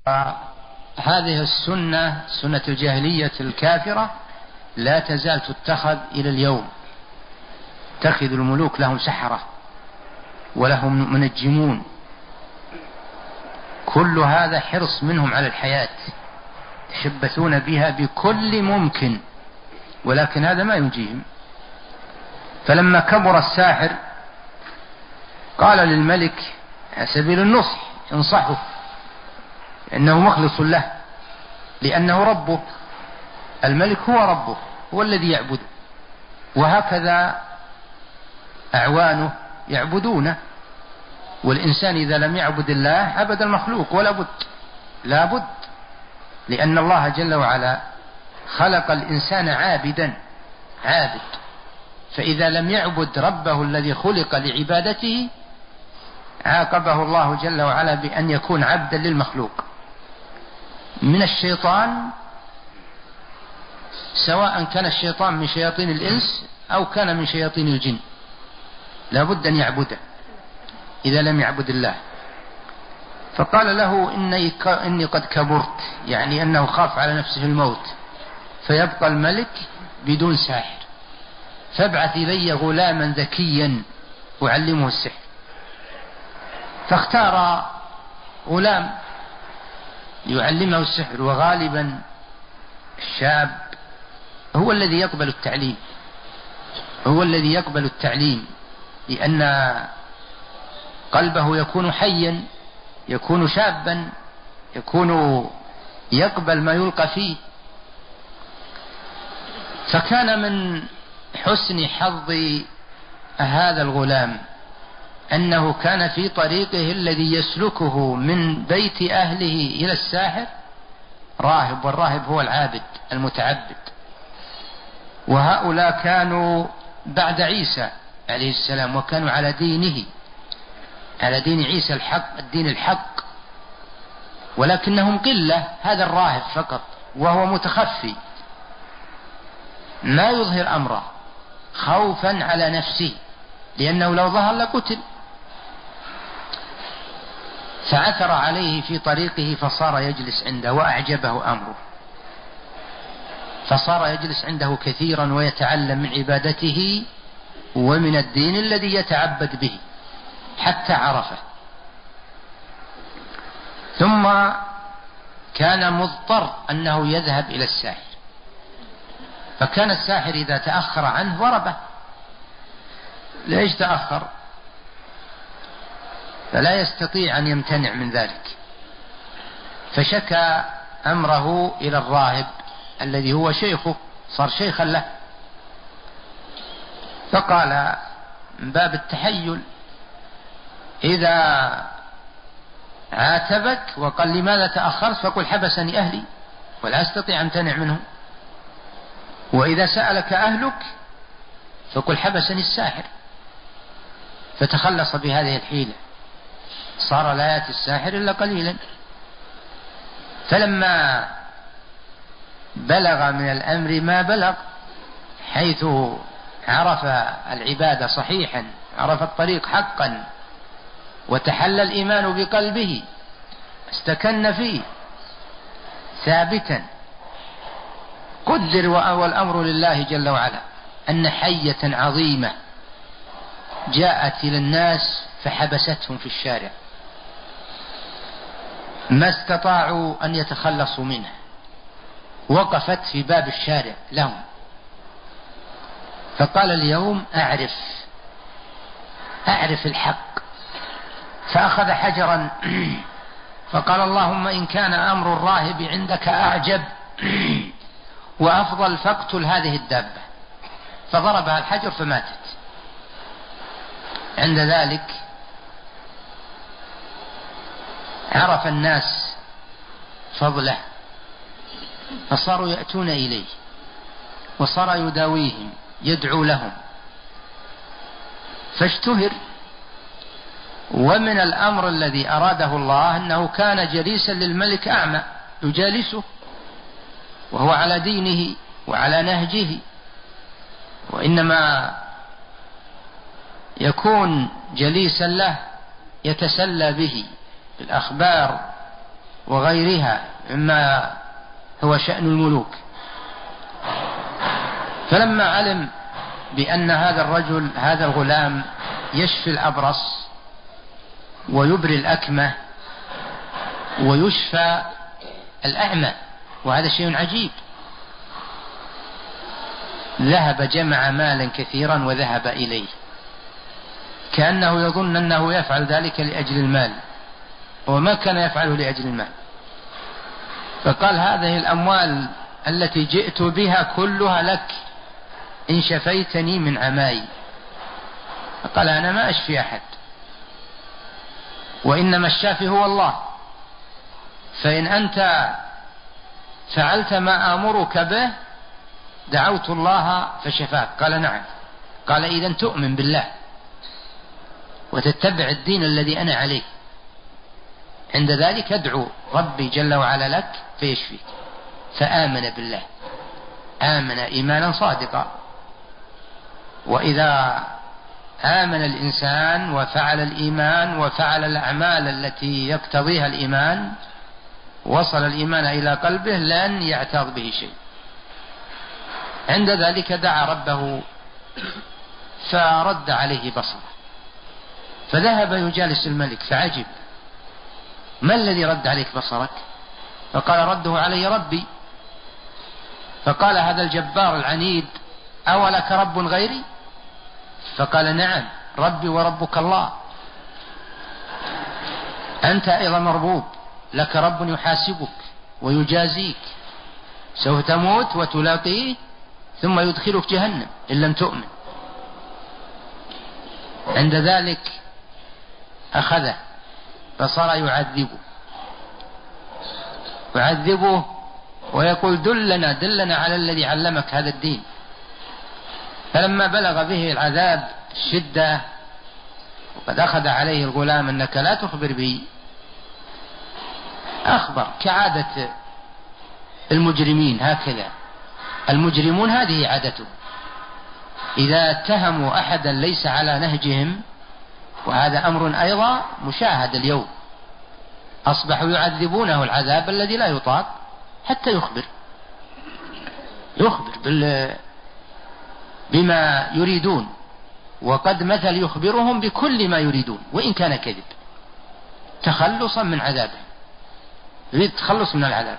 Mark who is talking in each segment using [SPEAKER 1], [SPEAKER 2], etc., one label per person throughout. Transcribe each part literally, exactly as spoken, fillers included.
[SPEAKER 1] هذه السنة سنة الجاهلية الكافرة لا تزال تتخذ إلى اليوم. تخذ الملوك لهم سحرة ولهم منجمون، كل هذا حرص منهم على الحياة، يتشبثون بها بكل ممكن، ولكن هذا ما ينجيهم. فلما كبر الساحر قال للملك على سبيل النصح انصحه، إنه مخلص له لأنه ربه، الملك هو ربه، هو الذي يعبده، وهكذا أعوانه يعبدونه. والإنسان إذا لم يعبد الله عبد المخلوق، ولا بد لا بد، لأن الله جل وعلا خلق الإنسان عابدا عابد، فإذا لم يعبد ربه الذي خلق لعبادته عاقبه الله جل وعلا بأن يكون عبدا للمخلوق من الشيطان، سواء كان الشيطان من شياطين الإنس أو كان من شياطين الجن، لا بد أن يعبده إذا لم يعبد الله. فقال له إني, إني قد كبرت، يعني أنه خاف على نفسه الموت، فيبقى الملك بدون ساحر، فابعث إلي غلاما ذكيا أعلمه السحر. فاختار غلام يعلمه السحر، وغالبا الشاب هو الذي يقبل التعليم، هو الذي يقبل التعليم لأن قلبه يكون حيا، يكون شابا، يكون يقبل ما يلقى فيه. فكان من حسن حظ هذا الغلام أنه كان في طريقه الذي يسلكه من بيت أهله إلى الساحر راهب، والراهب هو العابد المتعبد، وهؤلاء كانوا بعد عيسى عليه السلام، وكانوا على دينه، على دين عيسى الحق، الدين الحق، ولكنهم قلة. هذا الراهب فقط، وهو متخفي ما يظهر أمره خوفا على نفسه، لأنه لو ظهر لقتل. فعثر عليه في طريقه فصار يجلس عنده، وأعجبه أمره، فصار يجلس عنده كثيرا ويتعلم من عبادته ومن الدين الذي يتعبد به حتى عرفه. ثم كان مضطر أنه يذهب إلى الساحر، فكان الساحر إذا تأخر عنه ضربه. ليش تأخر؟ فلا يستطيع أن يمتنع من ذلك، فشكى أمره إلى الراهب الذي هو شيخه، صار شيخا له، فقال من باب التحيل إذا عاتبك وقال لماذا تأخرت فقل حبسني أهلي ولا أستطيع أن أمتنع منهم، وإذا سألك أهلك فقل حبسني الساحر. فتخلص بهذه الحيلة، صار لا يأتي الساحر إلا قليلا. فلما بلغ من الأمر ما بلغ، حيث عرف العبادة صحيحا، عرف الطريق حقا، وتحل الإيمان بقلبه، استكن فيه ثابتا، قدر والأمر لله جل وعلا أن حية عظيمة جاءت إلى الناس فحبستهم في الشارع، ما استطاعوا أن يتخلصوا منه، وقفت في باب الشارع لهم. فقال اليوم أعرف أعرف الحق، فأخذ حجرا فقال اللهم إن كان أمر الراهب عندك أعجب وأفضل فاقتل هذه الدابة، فضربها الحجر فماتت. عند ذلك عرف الناس فضله، فصاروا يأتون إليه، وصار يداويهم يدعو لهم، فاشتهر. ومن الأمر الذي أراده الله أنه كان جليسا للملك أعمى يجالسه، وهو على دينه وعلى نهجه، وإنما يكون جليسا له يتسلى به بالأخبار وغيرها مما هو شأن الملوك. فلما علم بأن هذا الرجل هذا الغلام يشفي الأبرص ويبري الأكمة ويشفى الأعمى، وهذا شيء عجيب، ذهب جمع مالا كثيرا وذهب إليه، كأنه يظن أنه يفعل ذلك لأجل المال، وما كان يفعله لأجل المال. فقال: هذه الأموال التي جئت بها كلها لك إن شفيتني من عماي. فقال: أنا ما أشفي أحد، وإنما الشافي هو الله، فإن أنت فعلت ما آمرك به دعوت الله فشفاك. قال: نعم. قال: إذن تؤمن بالله وتتبع الدين الذي أنا عليه، عند ذلك ادعو ربي جل وعلا لك فيشفيك. فآمن بالله، آمن إيمانا صادقا. وإذا آمن الإنسان وفعل الإيمان وفعل الأعمال التي يقتضيها الإيمان، وصل الإيمان إلى قلبه لن يعتاض به شيء. عند ذلك دعا ربه فرد عليه بصره، فذهب يجالس الملك فعجب: ما الذي رد عليك بصرك؟ فقال: رده علي ربي. فقال هذا الجبار العنيد: أولك رب غيري؟ فقال: نعم، ربي وربك الله، أنت أيضا مربوب، لك رب يحاسبك ويجازيك، سوف تموت وتلاقيه ثم يدخلك جهنم إن لم تؤمن. عند ذلك أخذه فصار يعذبه يعذبه ويقول: دلنا دلنا على الذي علمك هذا الدين. فلما بلغ به العذاب الشدة وقد أخذ عليه الغلام: أنك لا تخبر بي، أخبر كعادة المجرمين، هكذا المجرمون هذه عادته، إذا اتهموا أحدا ليس على نهجهم، وهذا أمر أيضا مشاهد اليوم، أصبحوا يعذبونه العذاب الذي لا يطاق حتى يخبر يخبر بال بما يريدون، وقد مثل يخبرهم بكل ما يريدون وإن كان كذب، تخلصا من عذابه، يريد تخلص من العذاب.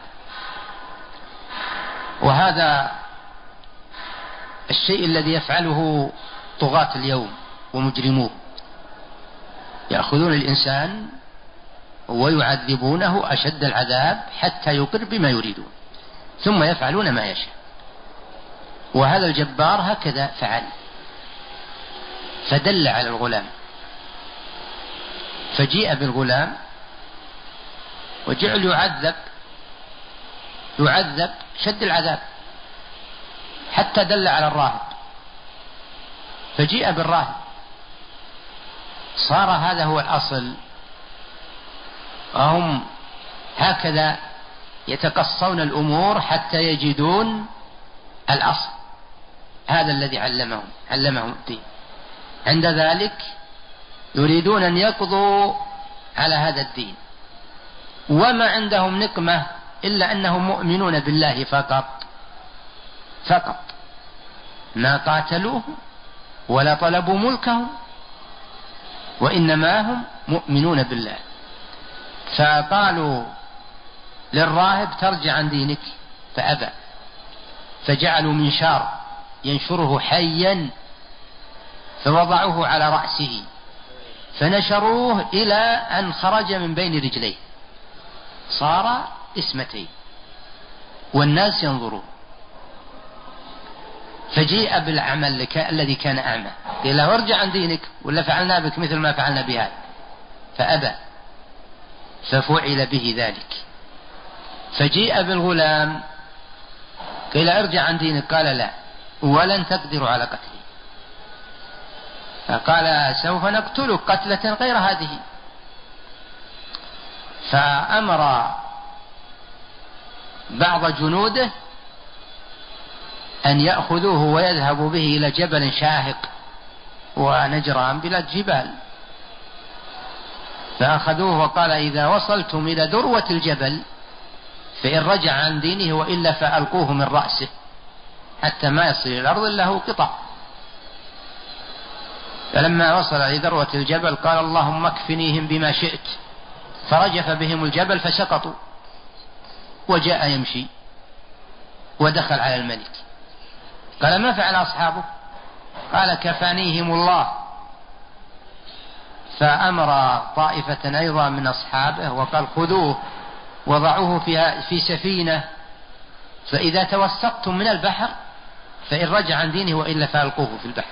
[SPEAKER 1] وهذا الشيء الذي يفعله طغاة اليوم ومجرموه، يأخذون الإنسان ويعذبونه أشد العذاب حتى يقر بما يريدون، ثم يفعلون ما يشاء. وهذا الجبار هكذا فعل، فدل على الغلام، فجيء بالغلام وجعل يعذب يعذب شد العذاب حتى دل على الراهب، فجيء بالراهب، صار هذا هو الأصل. وهم هكذا يتقصون الأمور حتى يجدون الأصل، هذا الذي علمهم علمهم الدين. عند ذلك يريدون أن يقضوا على هذا الدين، وما عندهم نقمة إلا أنهم مؤمنون بالله فقط فقط، ما قاتلوه ولا طلبوا ملكه، وإنما هم مؤمنون بالله. فقالوا للراهب: ترجع عن دينك، فأبى، فجعلوا منشار ينشره حيا فوضعوه على رأسه فنشروه إلى أن خرج من بين رجليه، صار اسمتين والناس ينظرون. فجيء بالعمل الذي كان أعمى، قيل له: ارجع عن دينك ولا فعلنا بك مثل ما فعلنا بهذا، فأبى، ففعل به ذلك. فجيء بالغلام، قيل: ارجع عن دينك، قال: لا، ولن تقدروا على قتلي. فقال: سوف نقتلك قتلة غير هذه. فأمر بعض جنوده أن يأخذوه ويذهبوا به إلى جبل شاهق، ونجران بلاد جبال، فأخذوه وقال إذا وصلتم إلى ذروة الجبل فإن رجع عن دينه وإلا فألقوه من رأسه حتى ما يصل إلى الأرض إلا هو قطع. فلما وصل إلى ذروة الجبل قال اللهم اكفنيهم بما شئت، فرجف بهم الجبل فسقطوا، وجاء يمشي ودخل على الملك. قال ما فعل أصحابه؟ قال كفانيهم الله. فأمر طائفة أيضا من أصحابه وقال خذوه وضعوه في سفينة، فإذا توسطتم من البحر فإن رجع عن دينه وإلا فألقوه في البحر.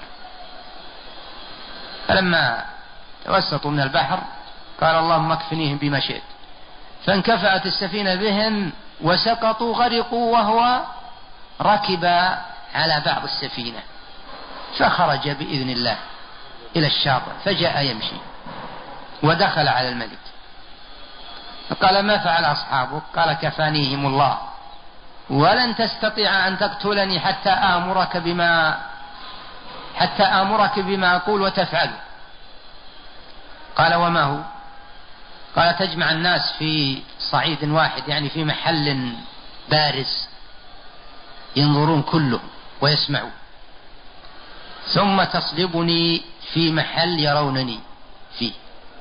[SPEAKER 1] فلما توسطوا من البحر قال اللهم اكفنيهم بما شئت، فانكفأت السفينة بهم وسقطوا غرقوا وهو ركب على بعض السفينة، فخرج بإذن الله إلى الشاطئ فجاء يمشي ودخل على الملك. فقال ما فعل أصحابك؟ قال كفانيهم الله ولن تستطيع أن تقتلني حتى آمرك بما حتى آمرك بما أقول وتفعل. قال وما هو؟ قال تجمع الناس في صعيد واحد، يعني في محل بارز ينظرون كلهم ويسمعون، ثم تصلبني في محل يرونني فيه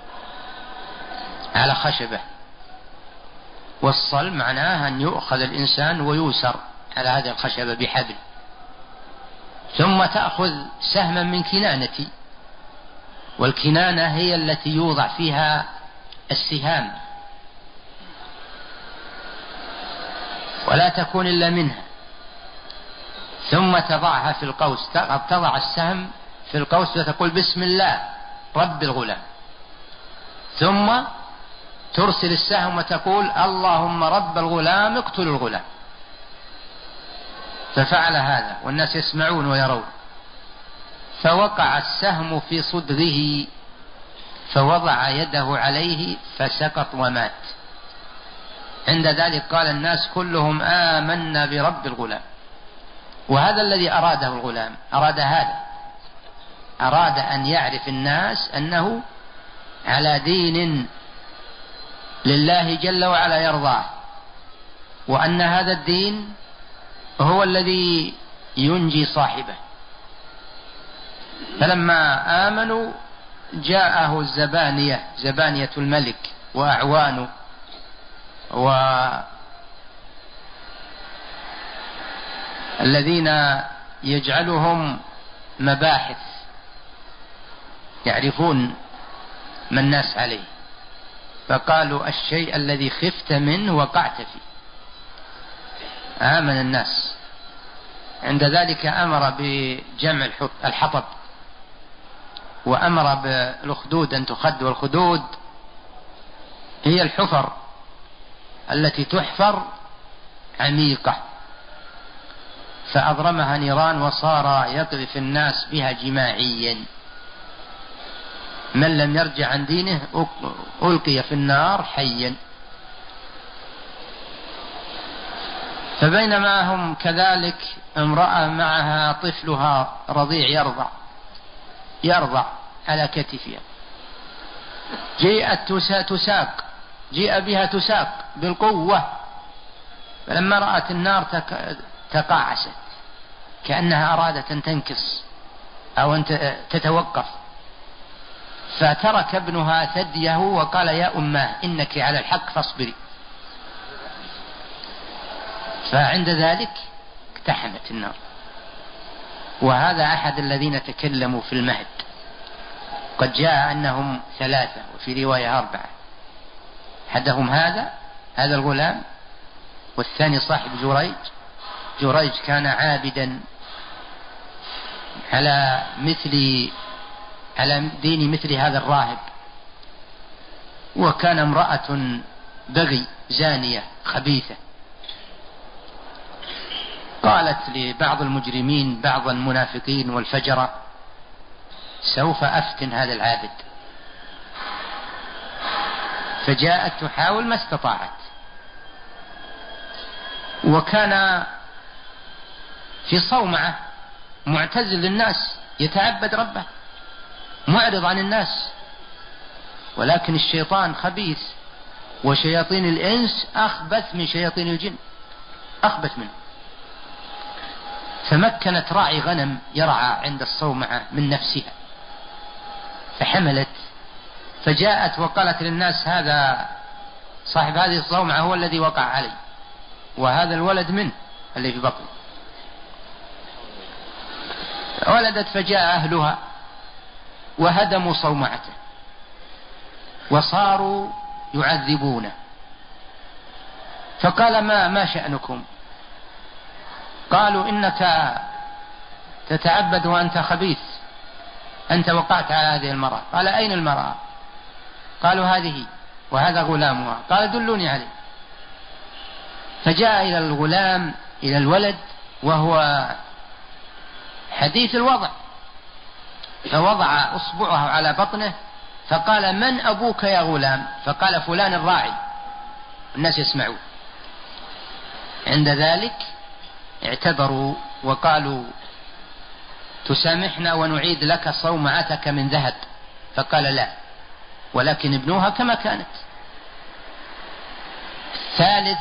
[SPEAKER 1] على خشبة. والصلب معناه أن يؤخذ الإنسان ويوسر على هذه الخشبة بحبل، ثم تأخذ سهما من كنانتي، والكنانة هي التي يوضع فيها السهام ولا تكون إلا منها، ثم تضعها في القوس، تضع السهم في القوس وتقول بسم الله رب الغلام، ثم ترسل السهم وتقول اللهم رب الغلام اقتل الغلام. ففعل هذا والناس يسمعون ويرون، فوقع السهم في صدغه فوضع يده عليه فسقط ومات. عند ذلك قال الناس كلهم آمنا برب الغلام. وهذا الذي أراده الغلام، أراد هذا، أراد أن يعرف الناس أنه على دين لله جل وعلا يرضاه، وأن هذا الدين هو الذي ينجي صاحبه. فلما آمنوا جاءه الزبانية، زبانية الملك وأعوانه والذين يجعلهم مباحث يعرفون ما الناس عليه، فقالوا الشيء الذي خفت منه وقعت فيه. آمن الناس. عند ذلك أمر بجمع الحطب، وأمر بالأخدود أن تخد، والخدود هي الحفر التي تحفر عميقة، فأضرمها نيران وصار يقذف الناس بها جماعيا. من لم يرجع عن دينه ألقي في النار حيا. فبينما هم كذلك امرأة معها طفلها رضيع يرضع يرضع على كتفها، جاءت تساق، جاء بها تساق بالقوة، فلما رأت النار تقاعست كأنها أرادت أن تنكص أو أن تتوقف، فترك ابنها ثديه وقال يا أماه إنك على الحق فاصبري. فعند ذلك اقتحمت النار. وهذا أحد الذين تكلموا في المهد، قد جاء أنهم ثلاثة وفي رواية أربعة، أحدهم هذا هذا الغلام، والثاني صاحب جريج. جريج كان عابدا على مثل على دين مثل هذا الراهب، وكان امرأة بغي زانية خبيثة. قالت لبعض المجرمين بعض المنافقين والفجرة سوف أفتن هذا العابد، فجاءت تحاول ما استطاعت. وكان في صومعة معتزل للناس يتعبد ربه معرض عن الناس، ولكن الشيطان خبيث، وشياطين الإنس أخبث من شياطين الجن، أخبث منه. فمكنت راعي غنم يرعى عند الصومعة من نفسها، فحملت، فجاءت وقالت للناس هذا صاحب هذه الصومعة هو الذي وقع علي، وهذا الولد منه اللي في بطنه. ولدت، فجاء أهلها وهدموا صومعته وصاروا يعذبونه. فقال ما ما شأنكم؟ قالوا إنك تتعبد وأنت خبيث، أنت وقعت على هذه المرأة. قال أين المرأة؟ قالوا هذه وهذا غلامها. قال دلوني عليه. فجاء إلى الغلام، إلى الولد، وهو حديث الوضع، فوضع أصبعه على بطنه فقال من أبوك يا غلام؟ فقال فلان الراعي. الناس يسمعون. عند ذلك اعتذروا وقالوا تسامحنا ونعيد لك صومعتك من ذهب. فقال لا، ولكن ابنوها كما كانت. الثالث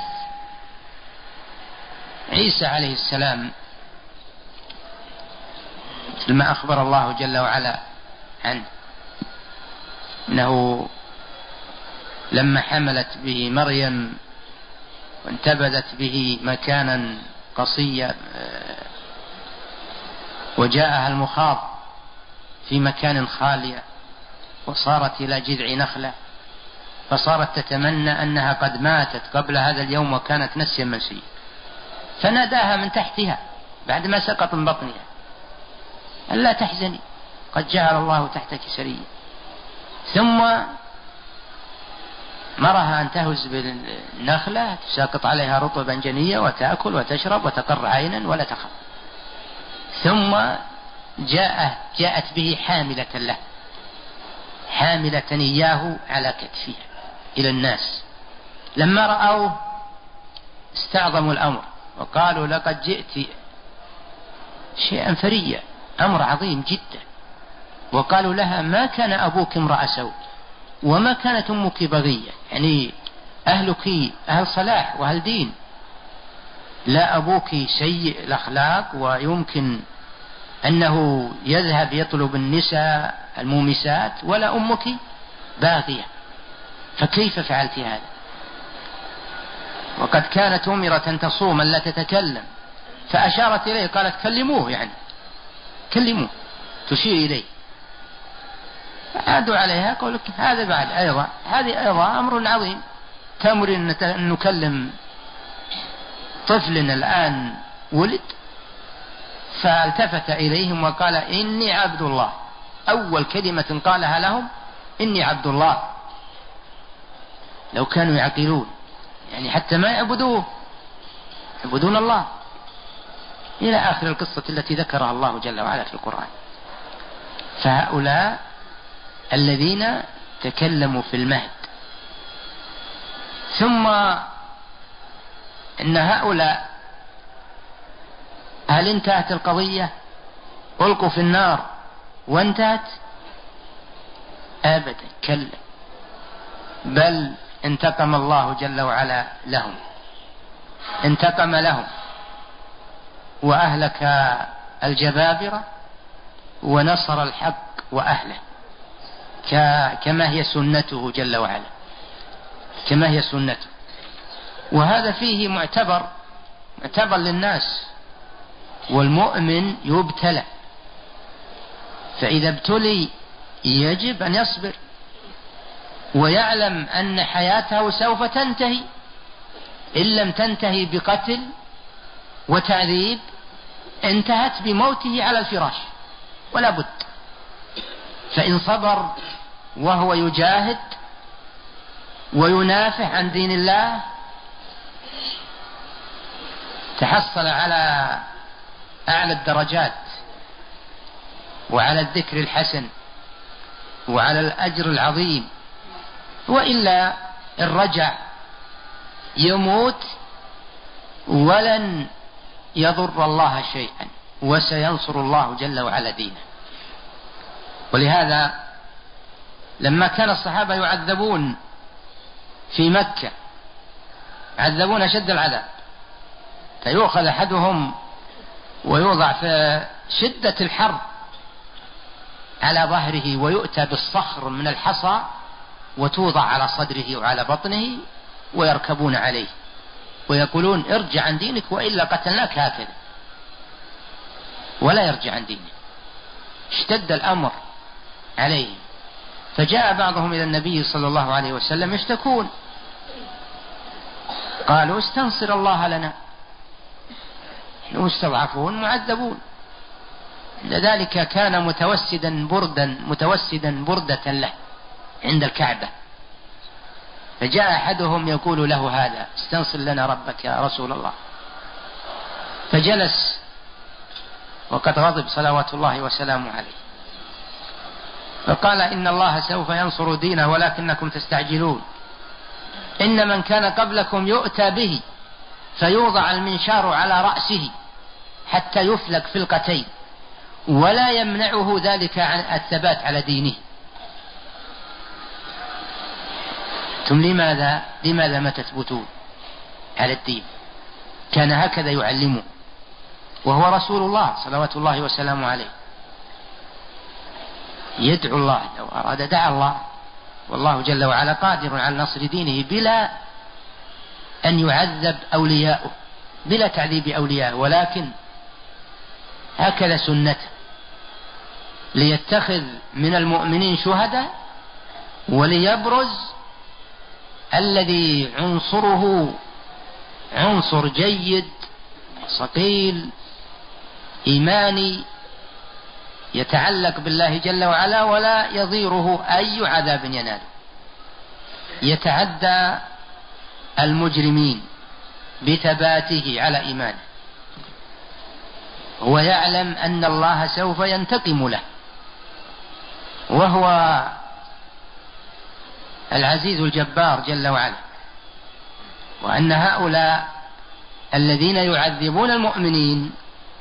[SPEAKER 1] عيسى عليه السلام، مثل ما أخبر الله جل وعلا عنه أنه لما حملت به مريم وانتبذت به مكانا قصيا وجاءها المخاض في مكان خالية وصارت إلى جذع نخلة، فصارت تتمنى أنها قد ماتت قبل هذا اليوم وكانت نسيا منسيا، فناداها من تحتها بعد ما سقط من بطنها ألا تحزني قد جعل الله تحتك سريا. ثم مرها أن تهز بالنخلة تساقط عليها رطبا جنيا وتأكل وتشرب وتقر عينا ولا تخاف. ثم جاء جاءت به حاملة له، حاملة إياه على كتفها إلى الناس. لما رأوه استعظموا الأمر وقالوا لقد جئت شيئا فريا، أمر عظيم جدا. وقالوا لها ما كان أبوك امرأ سوء وما كانت أمك بغية، يعني أهلك أهل صلاح وأهل دين، لا أبوك سيء الأخلاق ويمكن أنه يذهب يطلب النساء المومسات، ولا أمك باغية، فكيف فعلت هذا؟ وقد كانت أمرة أن تصوم لا تتكلم، فأشارت إليه قالت كلموه، يعني كلموه، تشير إليه. عادوا عليها قولك هذا بعد أيضا، هذه أيضا أمر عظيم، تأمر أن نكلم طفل الآن ولد. فالتفت إليهم وقال إني عبد الله. أول كلمة قالها لهم إني عبد الله. لو كانوا يعقلون يعني حتى ما يعبدوه، يعبدون الله، إلى آخر القصة التي ذكرها الله جل وعلا في القرآن. فهؤلاء الذين تكلموا في المهد. ثم إن هؤلاء هل انتهت القضية؟ ألقوا في النار وانتهت؟ أبدا، كلا، بل انتقم الله جل وعلا لهم، انتقم لهم وأهلك الجبابرة ونصر الحق وأهله، كما هي سنته جل وعلا، كما هي سنته. وهذا فيه معتبر معتبر للناس، والمؤمن يبتلى، فإذا ابتلي يجب أن يصبر ويعلم أن حياته سوف تنتهي، إن لم تنتهي بقتل وتعذيب انتهت بموته على الفراش ولا بد. فإن صبر وهو يجاهد وينافح عن دين الله تحصل على أعلى الدرجات وعلى الذكر الحسن وعلى الأجر العظيم. وإلا الرجع يموت ولن يضر الله شيئا، وسينصر الله جل وعلا دينه. ولهذا لما كان الصحابة يعذبون في مكة يعذبون أشد العذاب، فيؤخذ أحدهم ويوضع في شدة الحر على ظهره ويؤتى بالصخر من الحصى وتوضع على صدره وعلى بطنه ويركبون عليه ويقولون ارجع عن دينك وإلا قتلناك هكذا، ولا يرجع عن دينه. اشتد الأمر عليه، فجاء بعضهم إلى النبي صلى الله عليه وسلم يشتكون، قالوا استنصر الله لنا، نحن مستضعفون معذبون. لذلك كان متوسدا بردا متوسدا بردة له عند الكعبة، فجاء أحدهم يقول له هذا استنصر لنا ربك يا رسول الله، فجلس وقد غضب صلوات الله وسلامه عليه، فقال إن الله سوف ينصر دينه ولكنكم تستعجلون، إن من كان قبلكم يؤتى به فيوضع المنشار على رأسه حتى يفلك فلقتين ولا يمنعه ذلك عن الثبات على دينه. ثم لماذا لماذا ما تثبتون على الدين؟ كان هكذا يعلمه وهو رسول الله صلوات الله وسلامه عليه، يدعو الله لو أراد دعا الله، والله جل وعلا قادر على نصر دينه بلا أن يعذب أولياؤه، بلا تعذيب أولياءه، ولكن هكذا سنته ليتخذ من المؤمنين شهداء وليبرز الذي عنصره عنصر جيد صقيل إيماني يتعلق بالله جل وعلا ولا يضيره أي عذاب ينال، يتعدى المجرمين بثباته على إيمانه، ويعلم أن الله سوف ينتقم له، وهو العزيز الجبار جل وعلا، وأن هؤلاء الذين يعذبون المؤمنين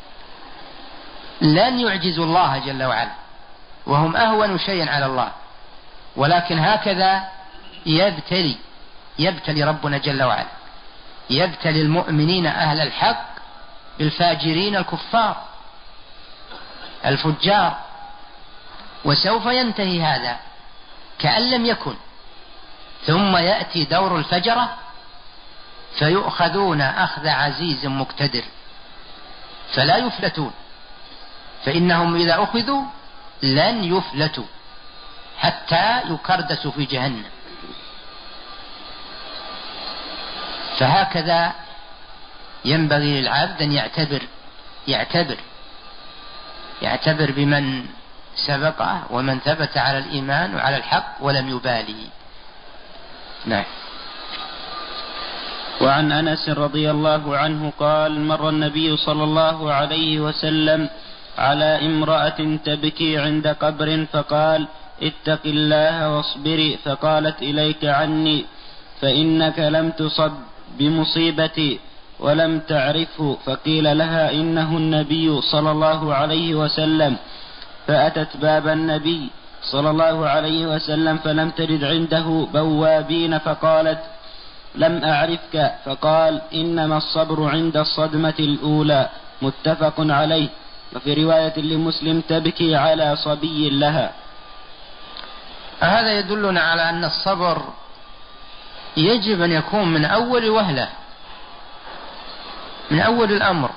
[SPEAKER 1] لن يعجزوا الله جل وعلا، وهم أهون شيء على الله، ولكن هكذا يبتلي يبتلي ربنا جل وعلا، يبتلي المؤمنين أهل الحق بالفاجرين الكفار الفجار، وسوف ينتهي هذا كأن لم يكن، ثم يأتي دور الفجرة فيؤخذون أخذ عزيز مقتدر فلا يفلتون، فإنهم إذا أخذوا لن يفلتوا حتى يكردسوا في جهنم. فهكذا ينبغي للعبد أن يعتبر يعتبر يعتبر بمن سبقه ومن ثبت على الإيمان وعلى الحق ولم يبالي. نعم.
[SPEAKER 2] وعن أنس رضي الله عنه قال مر النبي صلى الله عليه وسلم على امرأة تبكي عند قبر فقال اتق الله واصبري، فقالت إليك عني فإنك لم تصب بمصيبتي ولم تعرفه، فقيل لها إنه النبي صلى الله عليه وسلم، فأتت باب النبي صلى الله عليه وسلم فلم تجد عنده بوابين فقالت لم أعرفك، فقال إنما الصبر عند الصدمة الأولى، متفق عليه. وفي رواية لمسلم تبكي على صبي لها.
[SPEAKER 1] هذا يدلنا على أن الصبر يجب أن يكون من أول وهلة، من أول الأمر.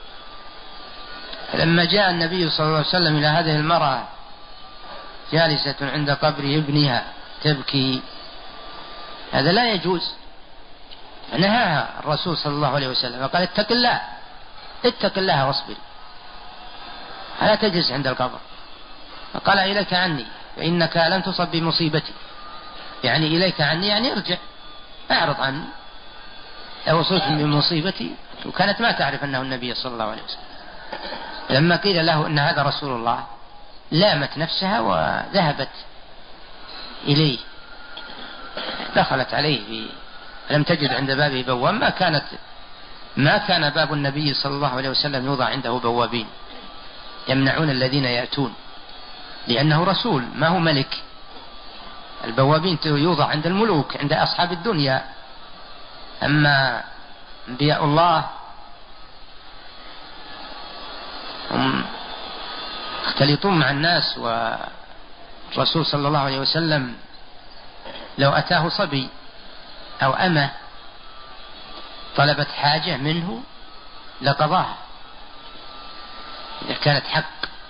[SPEAKER 1] لما جاء النبي صلى الله عليه وسلم إلى هذه المرأة جالسة عند قبر ابنها تبكي، هذا لا يجوز، نهاها الرسول صلى الله عليه وسلم وقال اتق الله اتق الله واصبر، ألا تجلس عند القبر. فقال إليك عني فإنك لن تصب بمصيبتي، يعني إليك عني يعني ارجع أعرض عني، لو وصلت بمصيبتي. وكانت ما تعرف أنه النبي صلى الله عليه وسلم. لما قيل له أن هذا رسول الله لامت نفسها وذهبت إليه، دخلت عليه في لم تجد عند بابه بواب، ما كانت ما كان باب النبي صلى الله عليه وسلم يوضع عنده بوابين يمنعون الذين يأتون، لأنه رسول ما هو ملك، البوابين يوضع عند الملوك، عند أصحاب الدنيا. أما أنبياء الله هم يختلطون مع الناس. والرسول صلى الله عليه وسلم لو أتاه صبي أو أمة طلبت حاجة منه لقضاها إذا كانت حق،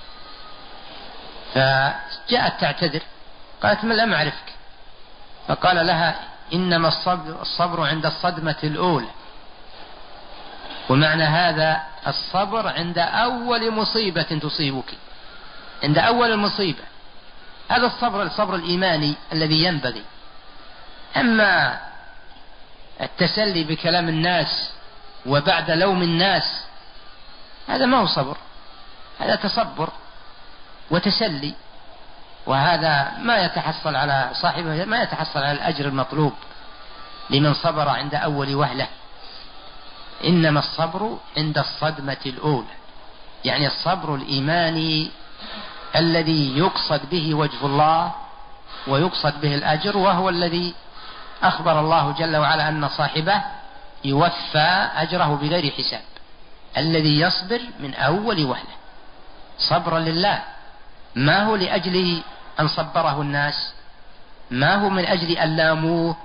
[SPEAKER 1] فجاءت تعتذر قالت من لم أعرفك، فقال لها إنما الصبر, الصبر عند الصدمة الأولى، ومعنى هذا الصبر عند أول مصيبة تصيبك، عند أول المصيبة، هذا الصبر الصبر الإيماني الذي ينبغي. أما التسلي بكلام الناس وبعد لوم الناس هذا ما هو صبر، هذا تصبر وتسلي، وهذا ما يتحصل على صاحبه، ما يتحصل على الأجر المطلوب لمن صبر عند أول وهلة. إنما الصبر عند الصدمة الأولى، يعني الصبر الإيماني الذي يقصد به وجه الله ويقصد به الأجر، وهو الذي أخبر الله جل وعلا أن صاحبه يوفى أجره بغير حساب، الذي يصبر من أول وهلة صبرا لله، ما هو لأجل أن صبره الناس، ما هو من أجل أن لاموه،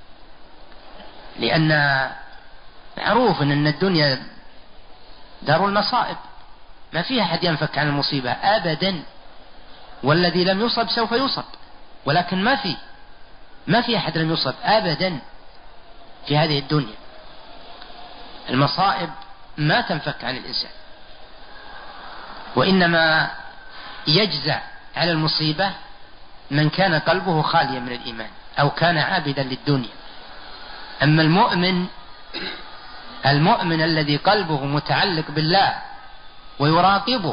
[SPEAKER 1] لأن معروف أن الدنيا دار المصائب، ما فيها أحد ينفك عن المصيبة أبدا، والذي لم يصب سوف يصب، ولكن ما في ما في أحد لم يصب أبدا في هذه الدنيا. المصائب ما تنفك عن الإنسان، وإنما يجزع على المصيبة من كان قلبه خاليا من الإيمان أو كان عابدا للدنيا. أما المؤمن المؤمن الذي قلبه متعلق بالله ويراقبه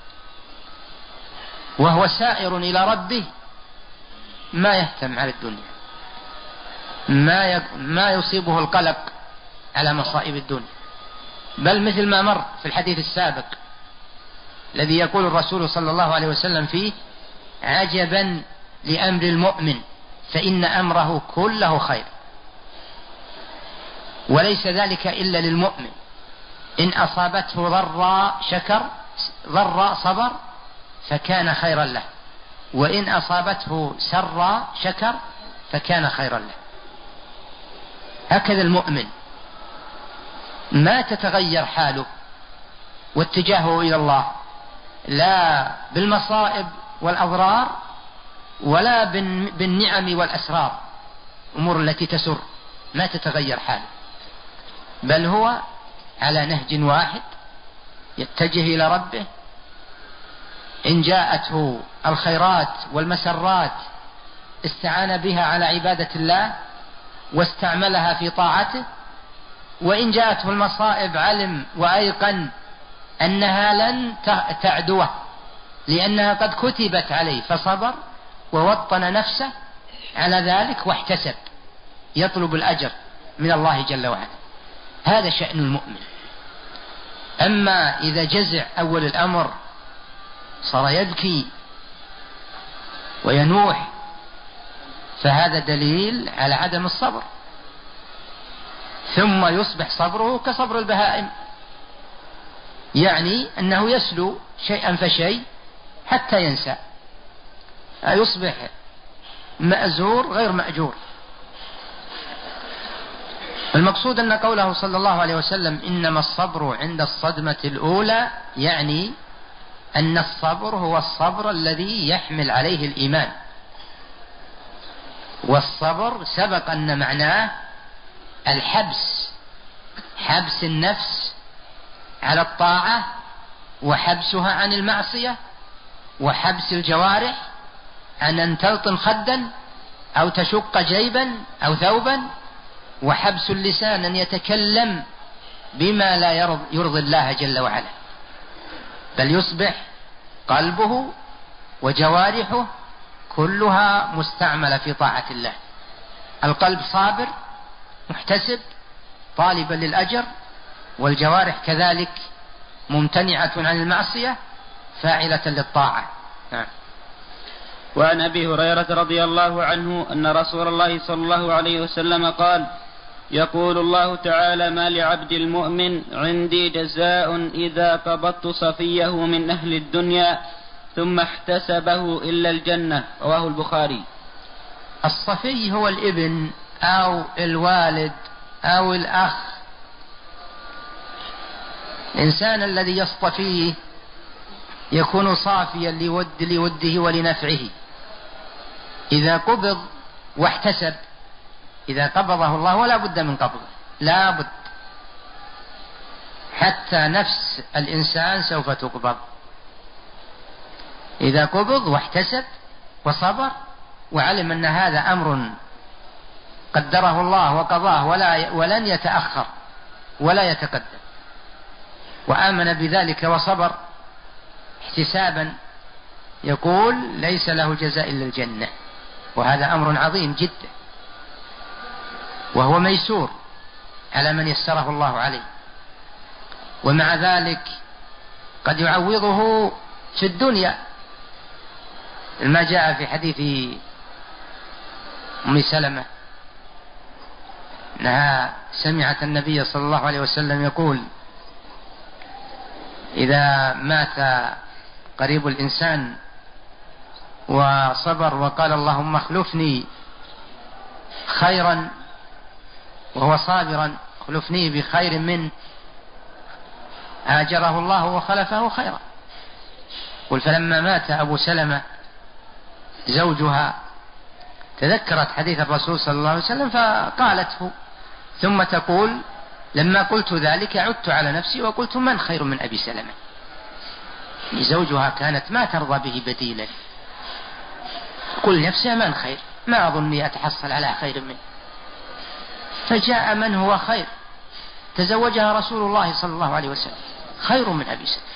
[SPEAKER 1] وهو سائر إلى ربه ما يهتم على الدنيا، ما ما يصيبه القلق على مصائب الدنيا، بل مثل ما مر في الحديث السابق الذي يقول الرسول صلى الله عليه وسلم فيه: عجبا لأمر المؤمن فإن أمره كله خير، وليس ذلك إلا للمؤمن، إن أصابته ضراء شكر ضراء صبر فكان خيرا له، وإن أصابته سراء شكر فكان خيرا له. هكذا المؤمن ما تتغير حاله واتجاهه إلى الله لا بالمصائب والأضرار ولا بالنعم والأسرار، أمور التي تسر ما تتغير حاله، بل هو على نهج واحد يتجه إلى ربه. إن جاءته الخيرات والمسرات استعان بها على عبادة الله واستعملها في طاعته، وإن جاءته المصائب علم وأيقن أنها لن تعدوه لأنها قد كتبت عليه، فصبر ووطن نفسه على ذلك واحتسب يطلب الأجر من الله جل وعلا. هذا شأن المؤمن. أما إذا جزع أول الأمر صار يبكي وينوح فهذا دليل على عدم الصبر، ثم يصبح صبره كصبر البهائم، يعني أنه يسلو شيئا فشيء حتى ينسى، يصبح مأزور غير مأجور. المقصود أن قوله صلى الله عليه وسلم إنما الصبر عند الصدمة الأولى، يعني أن الصبر هو الصبر الذي يحمل عليه الإيمان. والصبر سبق أن معناه الحبس، حبس النفس على الطاعة وحبسها عن المعصية، وحبس الجوارح عن أن تلطم خدا أو تشق جيبا أو ثوبا، وحبس اللسان أن يتكلم بما لا يرضي الله جل وعلا، بل يصبح قلبه وجوارحه كلها مستعملة في طاعة الله. القلب صابر محتسب طالبا للأجر، والجوارح كذلك ممتنعة عن المعصية فاعلة للطاعة.
[SPEAKER 2] وعن أبي هريرة رضي الله عنه أن رسول الله صلى الله عليه وسلم قال: يقول الله تعالى: ما لعبد المؤمن عندي جزاء إذا قبضت صفيه من أهل الدنيا ثم احتسبه إلا الجنة. رواه البخاري.
[SPEAKER 1] الصفي هو الابن أو الوالد أو الأخ، الإنسان الذي يصطفيه يكون صافيا لود لوده ولنفعه. إذا قبض واحتسب، إذا قبضه الله ولا بد من قبضه، لا بد، حتى نفس الإنسان سوف تقبض. إذا قبض واحتسب وصبر وعلم أن هذا أمر قدره الله وقضاه ولا ولن يتأخر ولا يتقدم، وآمن بذلك وصبر احتسابا، يقول: ليس له جزاء إلا الجنة. وهذا أمر عظيم جدا، وهو ميسور على من يسره الله عليه. ومع ذلك قد يعوضه في الدنيا، ما جاء في حديث أم سلمة أنها سمعت النبي صلى الله عليه وسلم يقول: إذا مات قريب الإنسان وصبر وقال: اللهم اخلفني خيرا، وهو صابرا، اخلفني بخير منه، هاجره الله وخلفه خيرا. قل: فلما مات أبو سلمة زوجها تذكرت حديث الرسول صلى الله عليه وسلم فقالته، ثم تقول: لما قلت ذلك عدت على نفسي وقلت: من خير من أبي سلمة؟ زوجها كانت ما ترضى به بديلا، قل نفسها: من خير؟ ما أظني أتحصل على خير منه. فجاء من هو خير، تزوجها رسول الله صلى الله عليه وسلم، خير من أبي سلمة،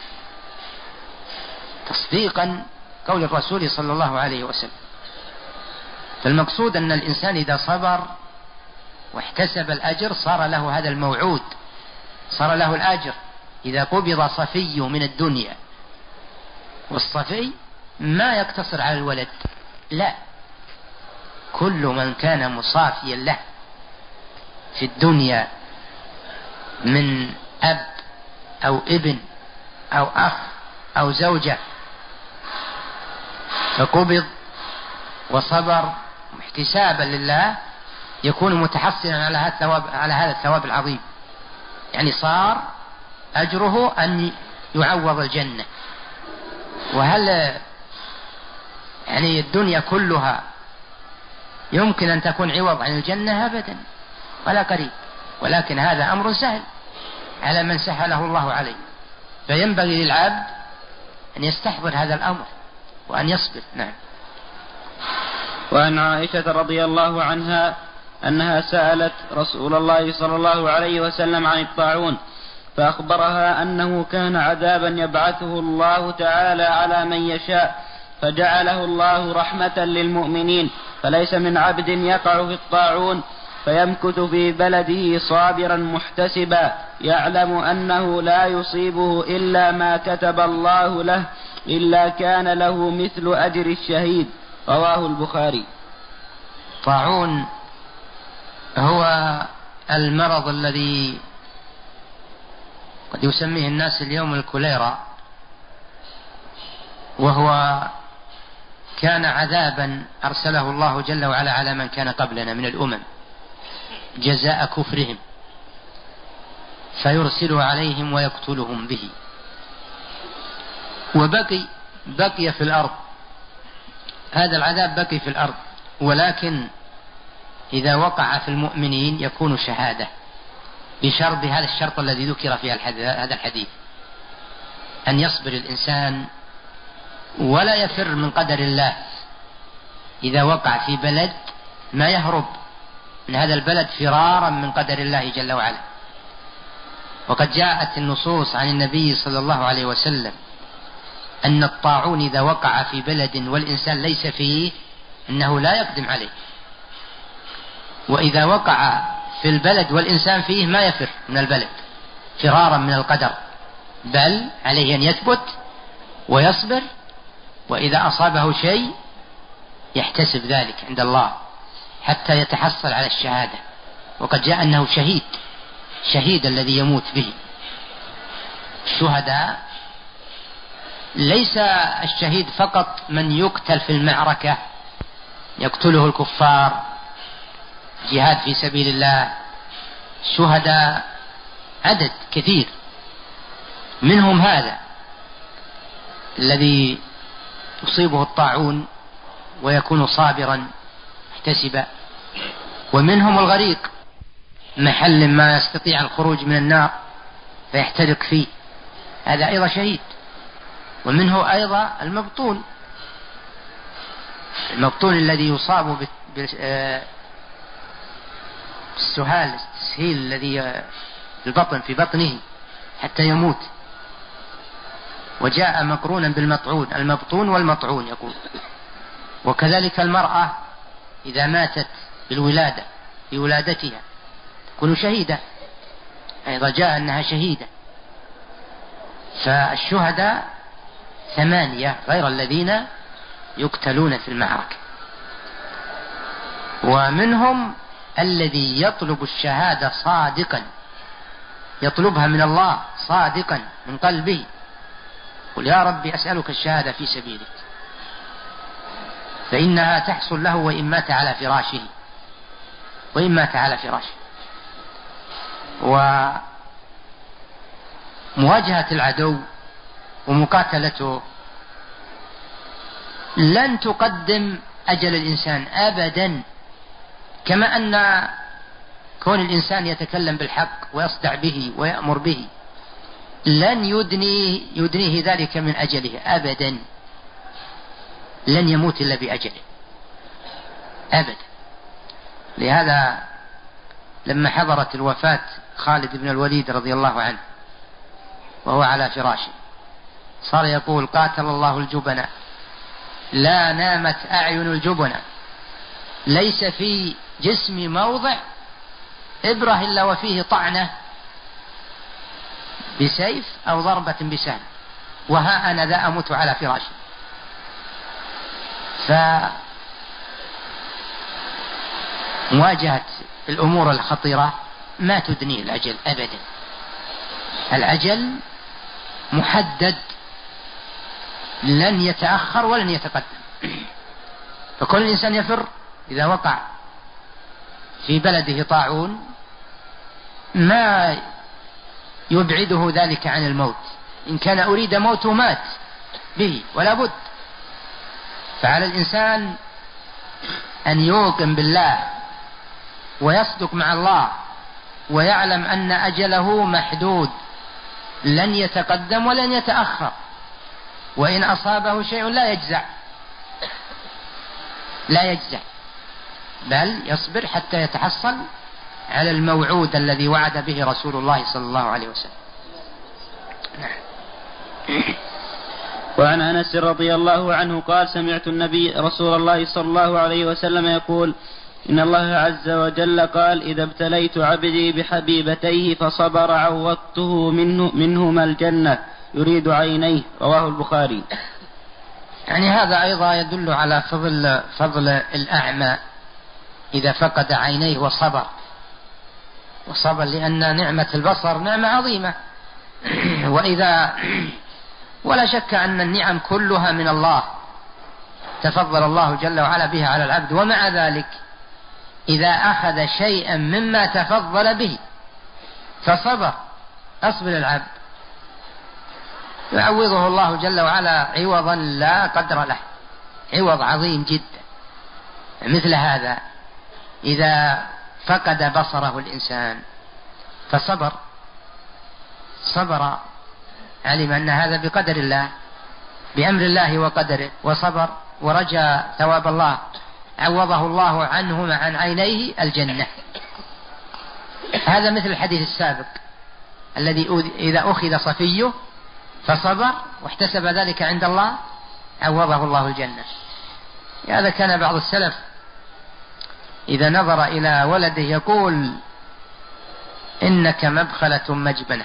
[SPEAKER 1] تصديقا قول الرسول صلى الله عليه وسلم. فالمقصود أن الإنسان إذا صبر واحتسب الأجر صار له هذا الموعود، صار له الأجر. إذا قبض صفي من الدنيا، والصفي ما يقتصر على الولد، لا، كل من كان مصافيا له في الدنيا من أب أو ابن أو أخ أو زوجة فقبض وصبر احتسابا لله، يكون متحصلا على هذا الثواب، على هذا الثواب العظيم. يعني صار أجره أن يعوض الجنة. وهل يعني الدنيا كلها يمكن أن تكون عوض عن الجنة؟ أبدا ولا قريب، ولكن هذا أمر سهل على من سهله الله عليه، فينبغي للعبد أن يستحضر هذا الأمر وأن يصبر. نعم.
[SPEAKER 2] وعن عائشة رضي الله عنها أنها سألت رسول الله صلى الله عليه وسلم عن الطاعون، فأخبرها أنه كان عذابا يبعثه الله تعالى على من يشاء، فجعله الله رحمة للمؤمنين، فليس من عبد يقع في الطاعون فيمكث في بلده صابرا محتسبا يعلم أنه لا يصيبه إلا ما كتب الله له إلا كان له مثل أجر الشهيد. رواه البخاري.
[SPEAKER 1] طاعون هو المرض الذي قد يسميه الناس اليوم الكوليرا، وهو كان عذابا أرسله الله جل وعلا على من كان قبلنا من الأمم جزاء كفرهم، فيرسل عليهم ويقتلهم به، وبقي بقي في الأرض، هذا العذاب بقي في الأرض، ولكن إذا وقع في المؤمنين يكون شهادة بشرط هذا الشرط الذي ذكر في هذا الحديث، أن يصبر الإنسان ولا يفر من قدر الله. إذا وقع في بلد ما يهرب من هذا البلد فرارا من قدر الله جل وعلا. وقد جاءت النصوص عن النبي صلى الله عليه وسلم أن الطاعون إذا وقع في بلد والإنسان ليس فيه أنه لا يقدم عليه، وإذا وقع في البلد والإنسان فيه ما يفر من البلد فرارا من القدر، بل عليه أن يثبت ويصبر، وإذا أصابه شيء يحتسب ذلك عند الله حتى يتحصل على الشهادة، وقد جاء أنه شهيد، شهيد الذي يموت به. الشهداء ليس الشهيد فقط من يقتل في المعركة يقتله الكفار، جهاد في سبيل الله. الشهداء عدد كثير، منهم هذا الذي يصيبه الطاعون ويكون صابرا محتسبا، ومنهم الغريق محل ما يستطيع الخروج من النار فيحترق فيه، هذا أيضا شهيد. ومنه أيضا المبطون، المبطون الذي يصاب بالسهال، التسهيل الذي البطن في بطنه حتى يموت، وجاء مقرونا بالمطعون، المبطون والمطعون يقول. وكذلك المرأة إذا ماتت بالولادة في ولادتها تكون شهيدة، أيضا جاء أنها شهيدة. فالشهداء ثمانية غير الذين يقتلون في المعركة. ومنهم الذي يطلب الشهادة صادقا، يطلبها من الله صادقا من قلبه، قل يا ربي أسألك الشهادة في سبيلك، فإنها تحصل له وإن مات على فراشه، وإن مات على فراشه. ومواجهة العدو ومقاتلته لن تقدم أجل الإنسان أبدا، كما أن كون الإنسان يتكلم بالحق ويصدع به ويأمر به لن يدنيه, يدنيه ذلك من أجله أبدا، لن يموت إلا بأجله أبدا. لهذا لما حضرت الوفاة خالد بن الوليد رضي الله عنه وهو على فراشه صار يقول قاتل الله الجبناء، لا نامت أعين الجبناء، ليس في جسمي موضع إبرة إلا وفيه طعنة بسيف أو ضربة بسهم، وها أنا ذا أموت على فراشي. فمواجهة الأمور الخطيرة ما تدني الأجل أبدا، الأجل محدد لن يتأخر ولن يتقدم. فكل إنسان يفر إذا وقع في بلده طاعون ما يبعده ذلك عن الموت، إن كان أريد موته مات به ولا بد. فعلى الإنسان أن يوقن بالله ويصدق مع الله ويعلم أن أجله محدود لن يتقدم ولن يتأخر، وإن أصابه شيء لا يجزع لا يجزع بل يصبر حتى يتحصل على الموعود الذي وعد به رسول الله صلى الله عليه وسلم.
[SPEAKER 2] وعن أنس رضي الله عنه قال سمعت النبي رسول الله صلى الله عليه وسلم يقول إن الله عز وجل قال إذا ابتليت عبدي بحبيبتيه فصبر عوضته منه منهما الجنة يريد عينيه، رواه البخاري.
[SPEAKER 1] يعني هذا أيضا يدل على فضل فضل الأعمى إذا فقد عينيه وصبر وصبر لأن نعمة البصر نعمة عظيمة، وإذا ولا شك أن النعم كلها من الله تفضل الله جل وعلا بها على العبد، ومع ذلك إذا أخذ شيئا مما تفضل به فصبر أصبر العبد يعوضه الله جل وعلا عوضا لا قدر له، عوض عظيم جدا. مثل هذا إذا فقد بصره الإنسان فصبر صبر علم أن هذا بقدر الله بأمر الله وقدره وصبر ورجى ثواب الله، عوضه الله عنهما عن عينيه الجنة. هذا مثل الحديث السابق الذي إذا أخذ صفيه فصبر واحتسب ذلك عند الله عوضه الله الجنة. هذا كان بعض السلف إذا نظر إلى ولده يقول إنك مبخلة مجبنة،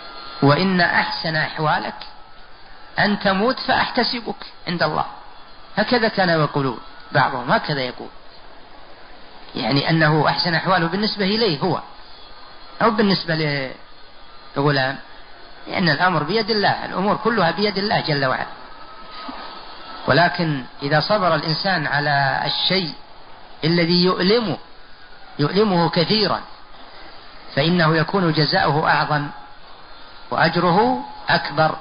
[SPEAKER 1] وإن أحسن أحوالك أن تموت فأحتسبك عند الله، هكذا كان يقولون بعضهم، هكذا يقول، يعني أنه أحسن أحواله بالنسبة إليه هو أو بالنسبة لغلام، لأن الأمر بيد الله، الأمور كلها بيد الله جل وعلا. ولكن إذا صبر الإنسان على الشيء الذي يؤلمه يؤلمه كثيرا فإنه يكون جزاؤه أعظم وأجره أكبر.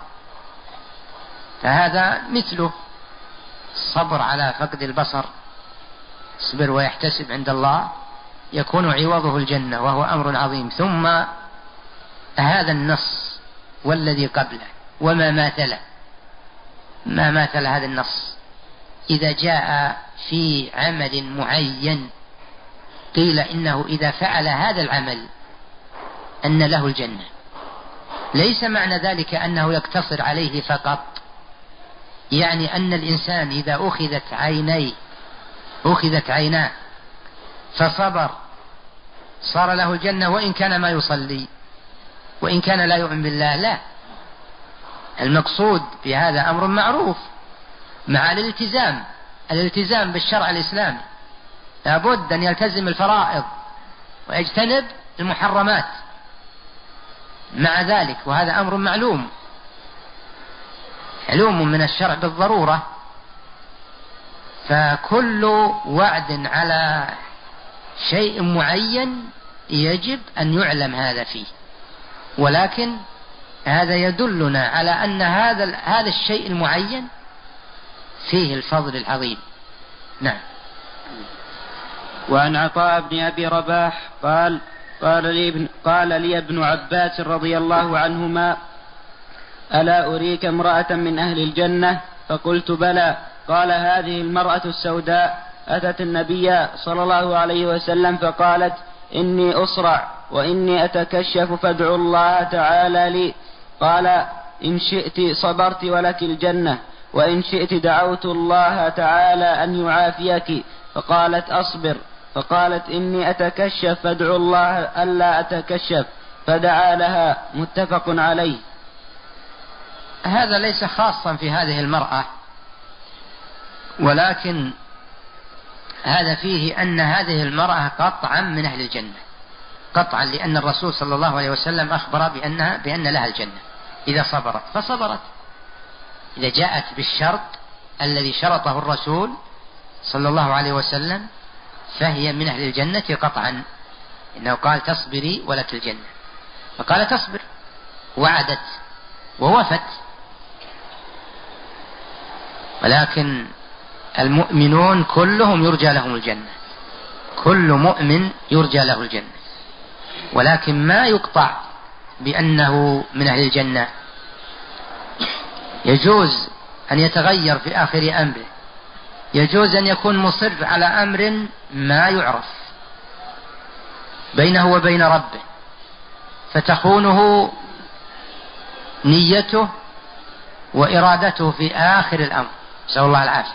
[SPEAKER 1] فهذا مثله الصبر على فقد البصر، اصبر ويحتسب عند الله يكون عوضه الجنة، وهو أمر عظيم. ثم هذا النص والذي قبله وما ماثله، ما ماثل هذا النص إذا جاء في عمل معين قيل إنه إذا فعل هذا العمل أن له الجنة، ليس معنى ذلك أنه يقتصر عليه فقط، يعني أن الإنسان إذا أخذت عينيه أخذت عيناه فصبر صار له الجنة وإن كان ما يصلي وإن كان لا يؤمن بالله. لا، المقصود بهذا أمر معروف مع الالتزام الالتزام بالشرع الإسلامي، لابد أن يلتزم الفرائض ويجتنب المحرمات مع ذلك، وهذا أمر معلوم علوم من الشرع بالضرورة. فكل وعد على شيء معين يجب أن يعلم هذا فيه، ولكن هذا يدلنا على أن هذا هذا الشيء المعين فيه الفضل العظيم. نعم.
[SPEAKER 2] وعن عطاء بن أبي رباح قال قال لي ابن, قال لي ابن عباس رضي الله عنهما: ألا أريك امرأة من أهل الجنة؟ فقلت: بلى. قال: هذه المرأة السوداء أتت النبي صلى الله عليه وسلم فقالت: إني أصرع وإني أتكشف فادعوا الله تعالى لي. قال: إن شئت صبرت ولك الجنة، وإن شئت دعوت الله تعالى أن يعافيك. فقالت: أصبر. فقالت: إني أتكشف فادعوا الله ألا أتكشف، فدعا لها. متفق عليه.
[SPEAKER 1] هذا ليس خاصا في هذه المرأة، ولكن هذا فيه أن هذه المرأة قطعا من أهل الجنة قطعا، لأن الرسول صلى الله عليه وسلم أخبر بأنها بأن لها الجنة إذا صبرت فصبرت، إذا جاءت بالشرط الذي شرطه الرسول صلى الله عليه وسلم فهي من أهل الجنة قطعا، إنه قال: تصبري ولك الجنة، فقال تصبر، وعدت ووفت. ولكن المؤمنون كلهم يرجى لهم الجنة، كل مؤمن يرجى له الجنة، ولكن ما يقطع بأنه من أهل الجنة. يجوز أن يتغير في آخر أمره، يجوز أن يكون مصر على أمر ما يعرف بينه وبين ربه فتخونه نيته وإرادته في آخر الأمر، نسأل الله العافية.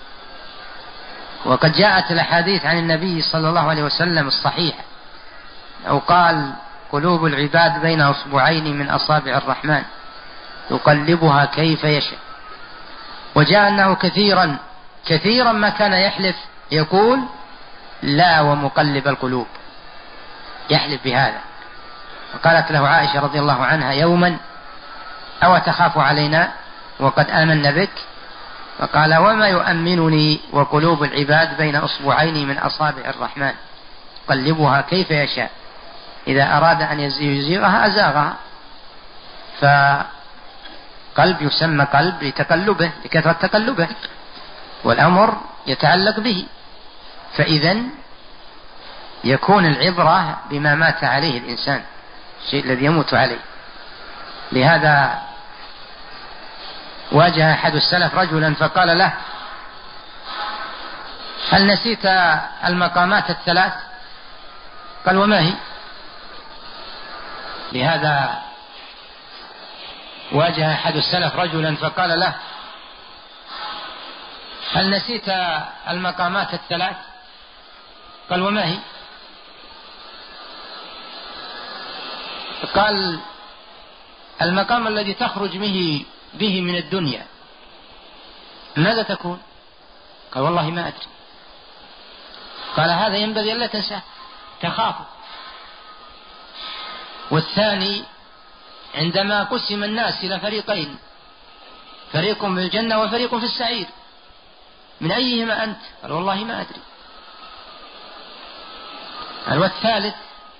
[SPEAKER 1] وقد جاءت الأحاديث عن النبي صلى الله عليه وسلم الصحيحة أو قال: قلوب العباد بين أصبعين من أصابع الرحمن يقلبها كيف يشاء. وجاء أنه كثيرا كثيرا ما كان يحلف يقول: لا ومقلب القلوب، يحلف بهذا. وقالت له عائشة رضي الله عنها يوما: أو تخاف علينا وقد آمنا بك؟ فقال: وما يؤمنني وقلوب العباد بين أصبعين من أصابع الرحمن يقلبها كيف يشاء، إذا أراد أن يزيغها أزاغها. فقلب يسمى قلب لتقلبه، لكثرة تقلبه، والأمر يتعلق به، فإذن يكون العبرة بما مات عليه الإنسان، الشيء الذي يموت عليه. لهذا واجه أحد السلف رجلا فقال له: هل نسيت المقامات الثلاث؟ قال: وما هي؟ لهذا واجه أحد السلف رجلا فقال له: هل نسيت المقامات الثلاث؟ قال: وما هي؟ قال: المقام الذي تخرج به به من الدنيا ماذا تكون؟ قال والله ما أدري. قال هذا ينبغي ألا تنساه، تخافه. والثاني عندما قسم الناس إلى فريقين، فريق في الجنة وفريق في السعير، من أيهما أنت؟ قال والله ما أدري. قال والثالث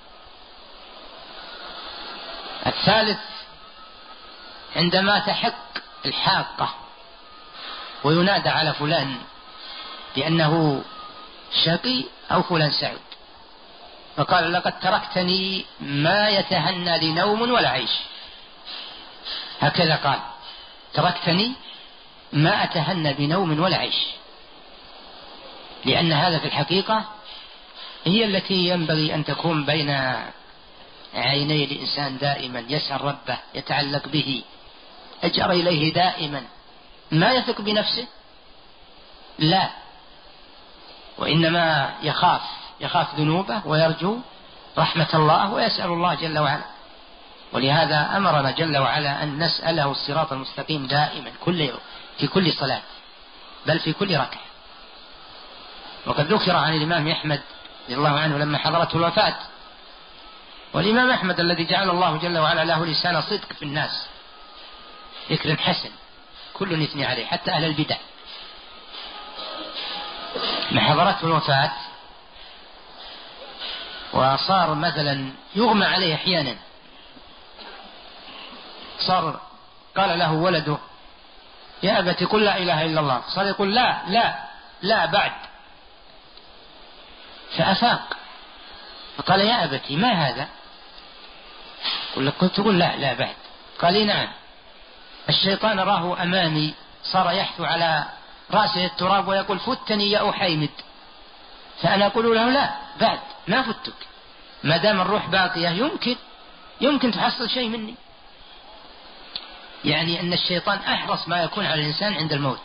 [SPEAKER 1] الثالث عندما تحق الحاقة وينادى على فلان بأنه شقي أو فلان سعيد، فقال لقد تركتني ما يتهنى لي نوم ولا عيش. هكذا قال، تركتني ما أتهنى بنوم ولا عيش، لأن هذا في الحقيقة هي التي ينبغي أن تكون بين عيني الإنسان دائما، يسأل ربه، يتعلق به، أجر إليه دائما، ما يثق بنفسه لا، وإنما يخاف يخاف ذنوبه ويرجو رحمة الله ويسأل الله جل وعلا. ولهذا أمرنا جل وعلا أن نسأله الصراط المستقيم دائما كل يوم في كل صلاة، بل في كل ركعة. وقد ذكر عن الإمام أحمد رضي الله عنه لما حضرته الوفاة، والإمام أحمد الذي جعل الله جل وعلا له لسان صدق في الناس، ذكر حسن كل يثني عليه حتى أهل البدع، ما حضرته الوفاة وصار مثلا يغمى عليه أحيانا، صار قال له ولده يا أبت قل لا إله إلا الله، صار يقول لا لا لا بعد، فأفاق فقال يا أبتي ما هذا؟ قلت تقول لا لا بعد. قال لي نعم، الشيطان راه أمامي صار يحثو على رأسه التراب ويقول فتني يا أحيمد، فأنا أقول له لا بعد ما فتك، ما دام الروح باقية يمكن يمكن تحصل شيء مني. يعني أن الشيطان أحرص ما يكون على الإنسان عند الموت.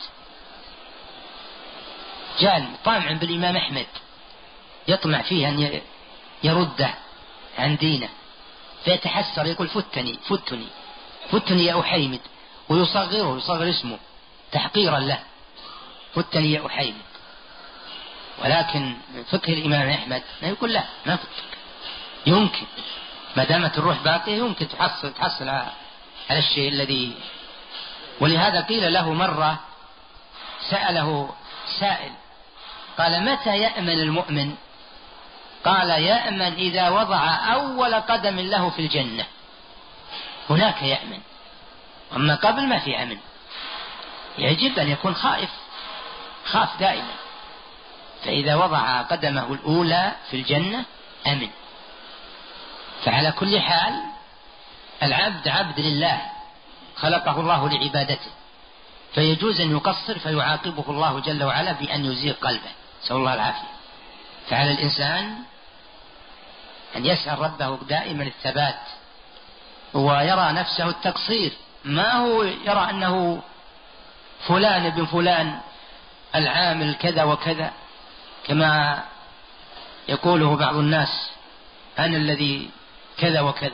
[SPEAKER 1] جاء طامع بالإمام أحمد يطمع فيه أن يرده عن دينه، فيتحسر يقول فتني فتني فتني يا أحيمد، ويصغره يصغر اسمه تحقيرا له، فتني يا أحيمد. ولكن فقه الإمام أحمد ما يقول لا ما فتك، يمكن ما دامت الروح باقية يمكن تحصل تحصل على الشيء الذي. ولهذا قيل له مرة، سأله سائل قال متى يأمن المؤمن؟ قال يأمن إذا وضع أول قدم له في الجنة، هناك يأمن، أما قبل ما في أمن. يجب أن يكون خائف خاف دائما، فإذا وضع قدمه الأولى في الجنة أمن. فعلى كل حال العبد عبد لله، خلقه الله لعبادته، فيجوز أن يقصر فيعاقبه الله جل وعلا بأن يزيغ قلبه، نسأل الله العافية. فعلى الإنسان أن يسأل ربه دائما الثبات، ويرى نفسه التقصير، ما هو يرى أنه فلان ابن فلان العامل كذا وكذا كما يقوله بعض الناس، أنا الذي كذا وكذا،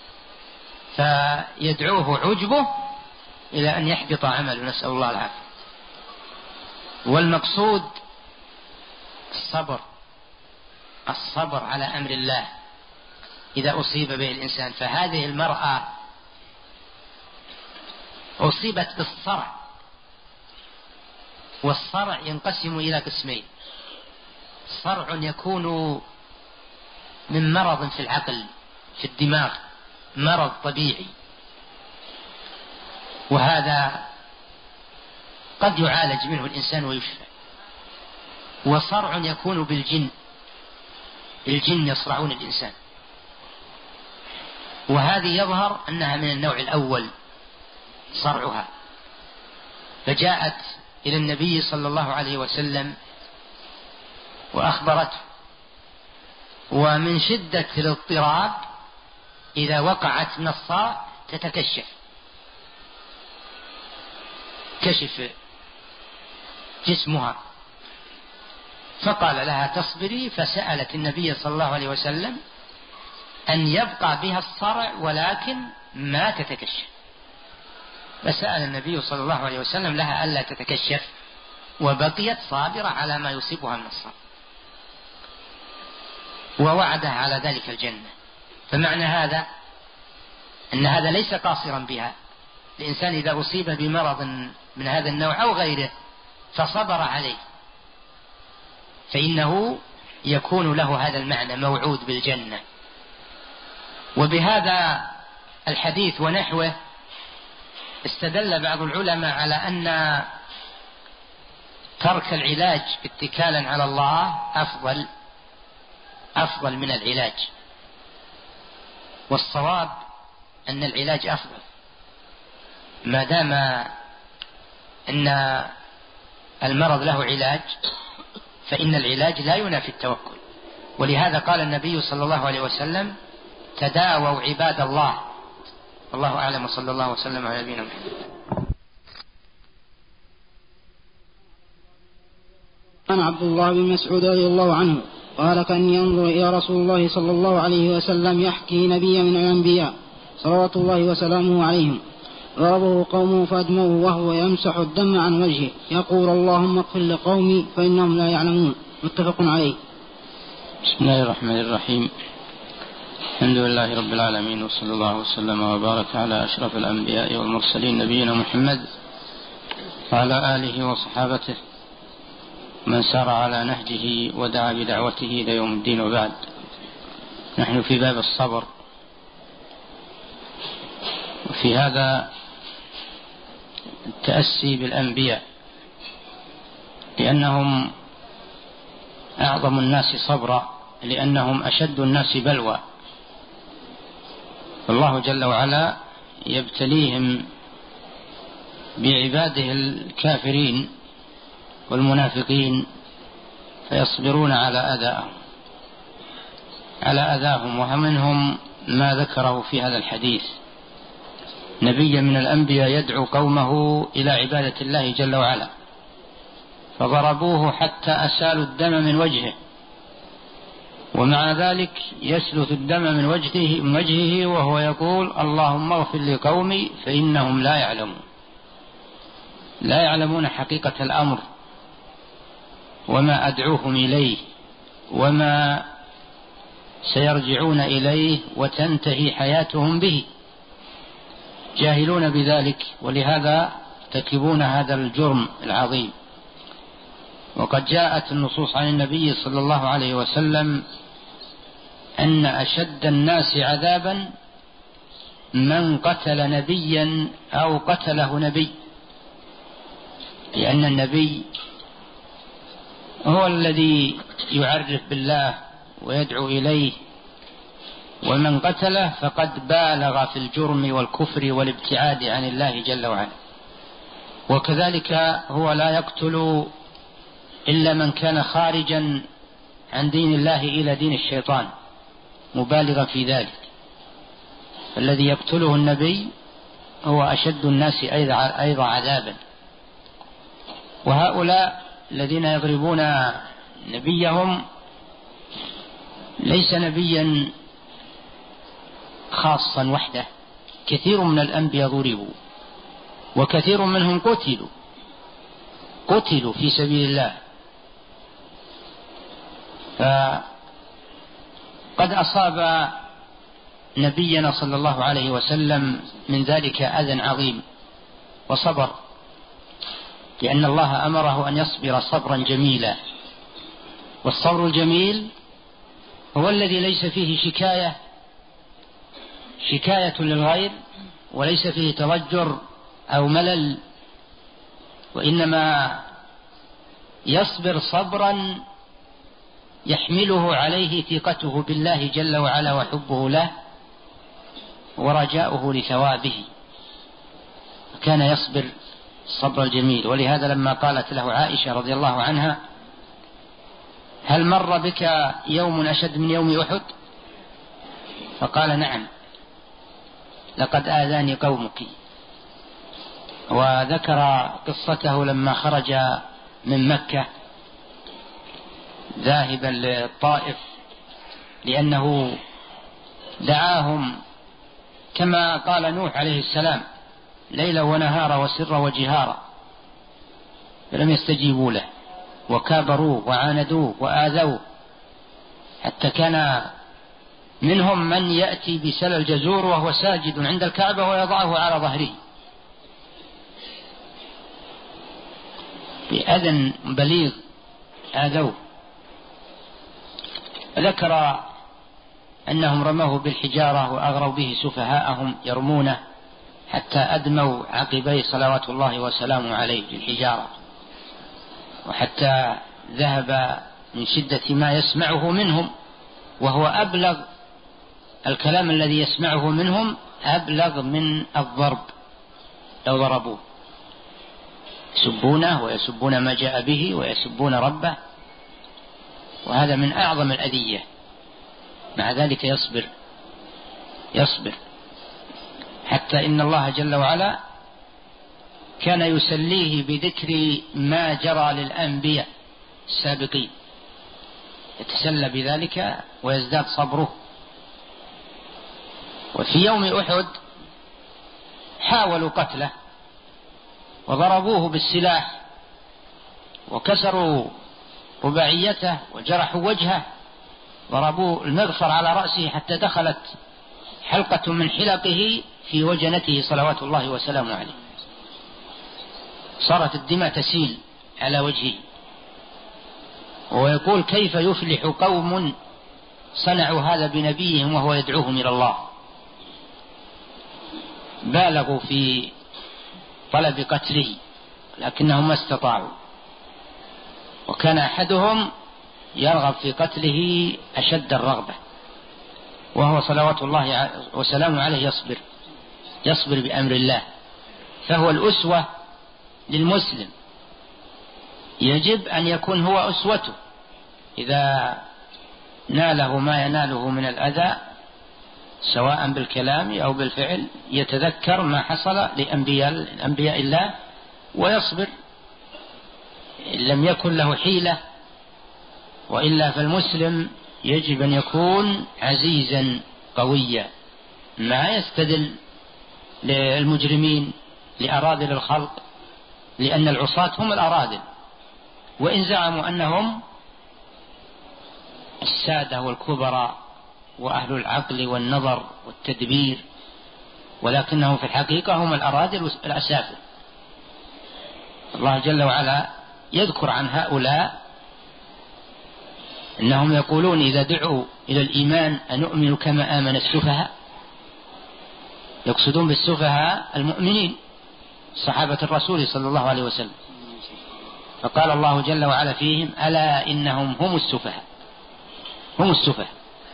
[SPEAKER 1] فيدعوه عجبه إلى أن يحبط عمله، نسأل الله العافية. والمقصود الصبر، الصبر على أمر الله إذا أصيب به الإنسان. فهذه المرأة أصيبت بالصرع، والصرع ينقسم إلى قسمين: صرع يكون من مرض في العقل في الدماغ، مرض طبيعي، وهذا قد يعالج منه الإنسان ويشفى. وصرع يكون بالجن، الجن يصرعون الإنسان، وهذه يظهر أنها من النوع الأول صرعها، فجاءت إلى النبي صلى الله عليه وسلم وأخبرته، ومن شدة الاضطراب إذا وقعت من الصرع تتكشف، كشف جسمها، فقال لها تصبري، فسألت النبي صلى الله عليه وسلم أن يبقى بها الصرع ولكن ما تتكشف، فسأل النبي صلى الله عليه وسلم لها ألا تتكشف، وبقيت صابرة على ما يصيبها من الصبر، ووعدها على ذلك الجنة. فمعنى هذا أن هذا ليس قاصرا بها. الإنسان إذا أصيب بمرض من هذا النوع أو غيره فصبر عليه فإنه يكون له هذا المعنى، موعود بالجنة. وبهذا الحديث ونحوه استدل بعض العلماء على أن ترك العلاج اتكالا على الله أفضل أفضل من العلاج، والصواب أن العلاج أفضل ما دام أن المرض له علاج، فإن العلاج لا ينافي التوكل. ولهذا قال النبي صلى الله عليه وسلم: تداووا عباد الله. الله أعلم، وصلى الله وسلم على نبينا محمد.
[SPEAKER 3] عن عبد الله بن مسعود رضي الله عنه قال: كأني أنظر إلى رسول الله صلى الله عليه وسلم يحكي نبيا من الأنبياء صلوات الله وسلامه عليهم، ضربه قومه فأدموه وهو يمسح الدم عن وجهه يقول: اللهم اغفر لقومي فإنهم لا يعلمون. متفق عليه.
[SPEAKER 2] بسم الله الرحمن الرحيم. الحمد لله رب العالمين، وصلى الله وسلم وبارك على أشرف الأنبياء والمرسلين نبينا محمد وعلى آله وصحابته من سار على نهجه ودعا بدعوته إلى يوم الدين. وبعد، نحن في باب الصبر، وفي هذا التأسي بالأنبياء لأنهم أعظم الناس صبرا، لأنهم أشد الناس بلوى. فالله جل وعلا يبتليهم بعباده الكافرين والمنافقين فيصبرون على أذاهم على أذاهم ومنهم ما ذكره في هذا الحديث: نبي من الأنبياء يدعو قومه إلى عبادة الله جل وعلا فضربوه حتى أسالوا الدم من وجهه، ومع ذلك يسلث الدم من وجهه, من وجهه وهو يقول: اللهم اغفر لقومي فإنهم لا يعلمون. لا يعلمون حقيقة الأمر وما أدعوهم إليه وما سيرجعون إليه وتنتهي حياتهم به، جاهلون بذلك، ولهذا يرتكبون هذا الجرم العظيم. وقد جاءت النصوص عن النبي صلى الله عليه وسلم أن أشد الناس عذابا من قتل نبيا أو قتله نبي، لأن النبي هو الذي يعرف بالله ويدعو إليه، ومن قتله فقد بالغ في الجرم والكفر والابتعاد عن الله جل وعلا. وكذلك هو لا يقتل إلا من كان خارجا عن دين الله إلى دين الشيطان مبالغا في ذلك. الذي يقتله النبي هو أشد الناس أيضا عذابا. وهؤلاء الذين يضربون نبيهم ليس نبيا خاصا وحده، كثير من الأنبياء ضربوا وكثير منهم قتلوا قتلوا في سبيل الله. فقد أصاب نبينا صلى الله عليه وسلم من ذلك أذى عظيم وصبر، لأن الله أمره أن يصبر صبرا جميلا. والصبر الجميل هو الذي ليس فيه شكاية شكاية للغير، وليس فيه تضجر أو ملل، وإنما يصبر صبرا يحمله عليه ثقته بالله جل وعلا وحبه له ورجاؤه لثوابه، كان يصبر الصبر الجميل. ولهذا لما قالت له عائشة رضي الله عنها: هل مر بك يوم أشد من يوم أحد؟ فقال: نعم، لقد آذاني قومك. وذكر قصته لما خرج من مكة ذاهبا للطائف، لأنه دعاهم كما قال نوح عليه السلام: ليلا ونهارا وسرا وجهارا.
[SPEAKER 1] فلم يستجيبوا له وكابروه وعاندوه وآذوه، حتى كان منهم من يأتي بسل الجزور وهو ساجد عند الكعبة ويضعه على ظهره بأذى بليغ، آذوه. ذكر أنهم رموه بالحجارة وأغروا به سفهاءهم يرمونه حتى أدموا عقبيه صلوات الله وسلامه عليه بالحجارة، وحتى ذهب من شدة ما يسمعه منهم، وهو أبلغ الكلام الذي يسمعه منهم أبلغ من الضرب لو ضربوه، يسبونه ويسبون ما جاء به ويسبون ربه، وهذا من أعظم الأذية. مع ذلك يصبر يصبر حتى إن الله جل وعلا كان يسليه بذكر ما جرى للأنبياء السابقين، يتسلى بذلك ويزداد صبره. وفي يوم أحد حاولوا قتله وضربوه بالسلاح وكسروا رباعيته وجرحوا وجهه، ضربوا المغفر على رأسه حتى دخلت حلقة من حلقه في وجنته صلوات الله وسلامه عليه، صارت الدماء تسيل على وجهه. ويقول: كيف يفلح قوم صنعوا هذا بنبيهم وهو يدعوهم إلى الله؟ بالغوا في طلب قتله لكنهم ما استطاعوا، وكان أحدهم يرغب في قتله أشد الرغبة، وهو صلوات الله وسلامه عليه يصبر يصبر بأمر الله. فهو الأسوة للمسلم، يجب أن يكون هو أسوته إذا ناله ما يناله من الأذى سواء بالكلام أو بالفعل، يتذكر ما حصل لأنبياء أنبياء الله ويصبر إن لم يكن له حيلة. وإلا فالمسلم يجب أن يكون عزيزا قويا، ما يستدل للمجرمين لأراذل الخلق، لأن العصاة هم الأراذل، وإن زعموا أنهم السادة والكبراء وأهل العقل والنظر والتدبير، ولكنهم في الحقيقة هم الأراذل الأسافل. الله جل وعلا يذكر عن هؤلاء إنهم يقولون إذا دعوا إلى الإيمان أنؤمن كما آمن السفهاء، يقصدون بالسفهاء المؤمنين صحابة الرسول صلى الله عليه وسلم، فقال الله جل وعلا فيهم: ألا إنهم هم السفهاء هم السفهاء.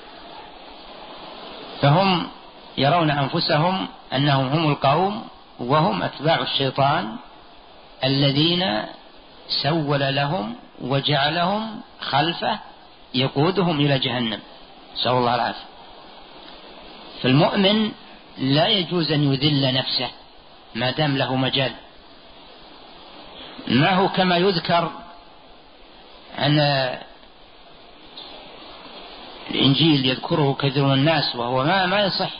[SPEAKER 1] فهم يرون أنفسهم أنهم هم القوم وهم أتباع الشيطان الذين سول لهم وجعلهم خلفه يقودهم إلى جهنم، نسأل الله العافية. فالمؤمن لا يجوز أن يذل نفسه ما دام له مجال، ما هو كما يذكر عن الإنجيل يذكره كثير من الناس وهو ما ما يصح،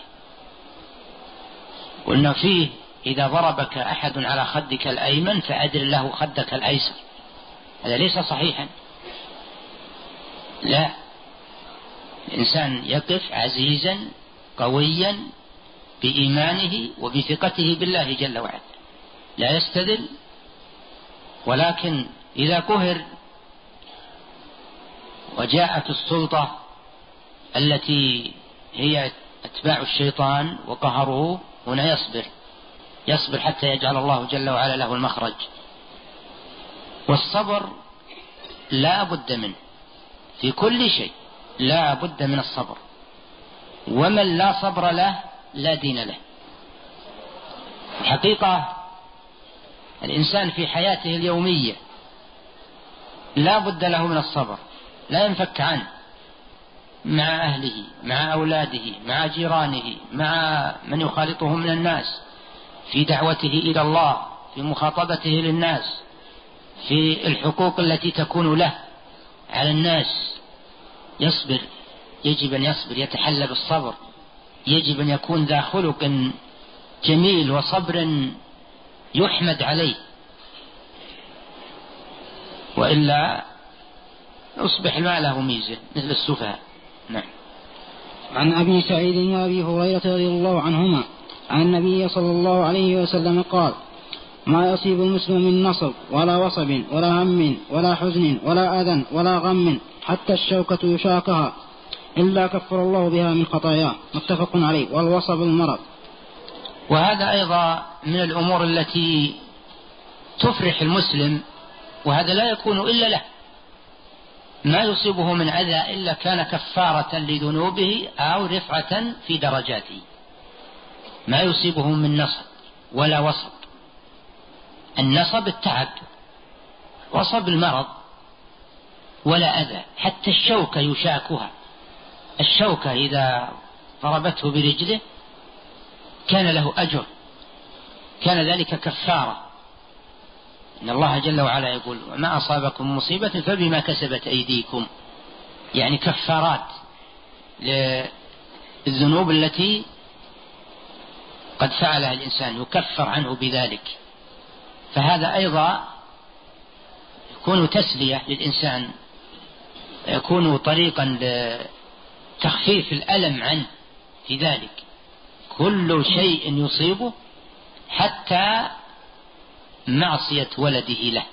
[SPEAKER 1] قلنا فيه: إذا ضربك أحد على خدك الأيمن فأدر له خدك الأيسر. هذا ليس صحيحا، لا، الإنسان يقف عزيزا قويا بإيمانه وبثقته بالله جل وعلا، لا يستذل. ولكن إذا قهر وجاءت السلطة التي هي أتباع الشيطان وقهروه، هنا يصبر يصبر حتى يجعل الله جل وعلا له المخرج. والصبر لا بد منه في كل شيء، لا بد من الصبر، ومن لا صبر له لا دين له. الحقيقة الإنسان في حياته اليومية لا بد له من الصبر، لا ينفك عنه، مع أهله، مع أولاده، مع جيرانه، مع من يخالطه من الناس، في دعوته إلى الله، في مخاطبته للناس، في الحقوق التي تكون له على الناس. يصبر، يجب أن يصبر، يتحلى بالصبر، يجب أن يكون ذا خلق جميل وصبر يحمد عليه. وإلا يصبح ما له ميزة مثل السفهاء. نعم.
[SPEAKER 3] عن أبي سعيد وأبي هريرة رضي الله عنهما عن النبي صلى الله عليه وسلم قال: ما يصيب المسلم من نصب ولا وصب ولا هم ولا حزن ولا أذى ولا غم حتى الشوكة يشاكها إلا كفر الله بها من خطاياه. متفق عليه. والوصب المرض.
[SPEAKER 1] وهذا أيضا من الأمور التي تفرح المسلم، وهذا لا يكون إلا له. ما يصيبه من أذى إلا كان كفارة لذنوبه أو رفعة في درجاته. ما يصيبه من نصب ولا وصب. النصب التعب، وصب المرض، ولا أذى. حتى الشوكة يشاكها. الشوكة إذا ضربته برجله كان له أجر، كان ذلك كفارة. إن الله جل وعلا يقول: وما أصابكم مصيبة فبما كسبت أيديكم، يعني كفارات للذنوب التي قد فعلها الإنسان يكفر عنه بذلك. فهذا أيضا يكون تسلية للإنسان، يكون طريقا لتخفيف الألم عنه في ذلك. كل شيء يصيبه حتى معصية ولده له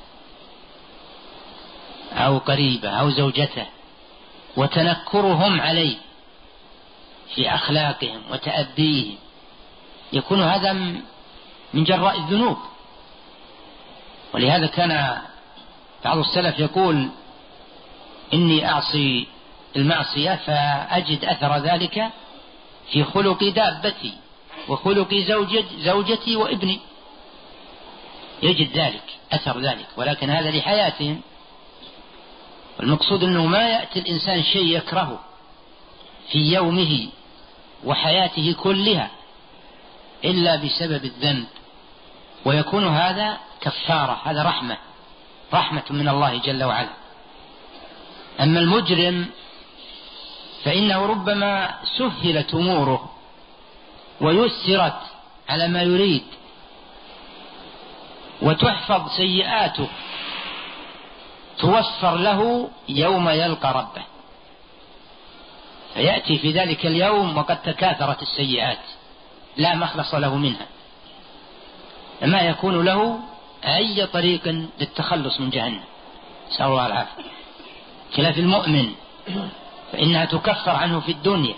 [SPEAKER 1] أو قريبه أو زوجته، وتنكرهم عليه في أخلاقهم وتأديهم، يكون هذا من جراء الذنوب. ولهذا كان بعض السلف يقول: إني أعصي المعصية فأجد أثر ذلك في خلق دابتي وخلق زوجتي وابني. يجد ذلك أثر ذلك، ولكن هذا لحياتهم. المقصود أنه ما يأتي الإنسان شيء يكرهه في يومه وحياته كلها إلا بسبب الذنب، ويكون هذا كفارة. هذا رحمة رحمة من الله جل وعلا. أما المجرم فإنه ربما سهلت أموره ويسرت على ما يريد وتحفظ سيئاته، توفر له يوم يلقى ربه، فيأتي في ذلك اليوم وقد تكاثرت السيئات لا مخلص له منها، ما يكون له أي طريق للتخلص من جهنم، نسأل الله العافية. خلاف المؤمن فإنها تكفر عنه في الدنيا.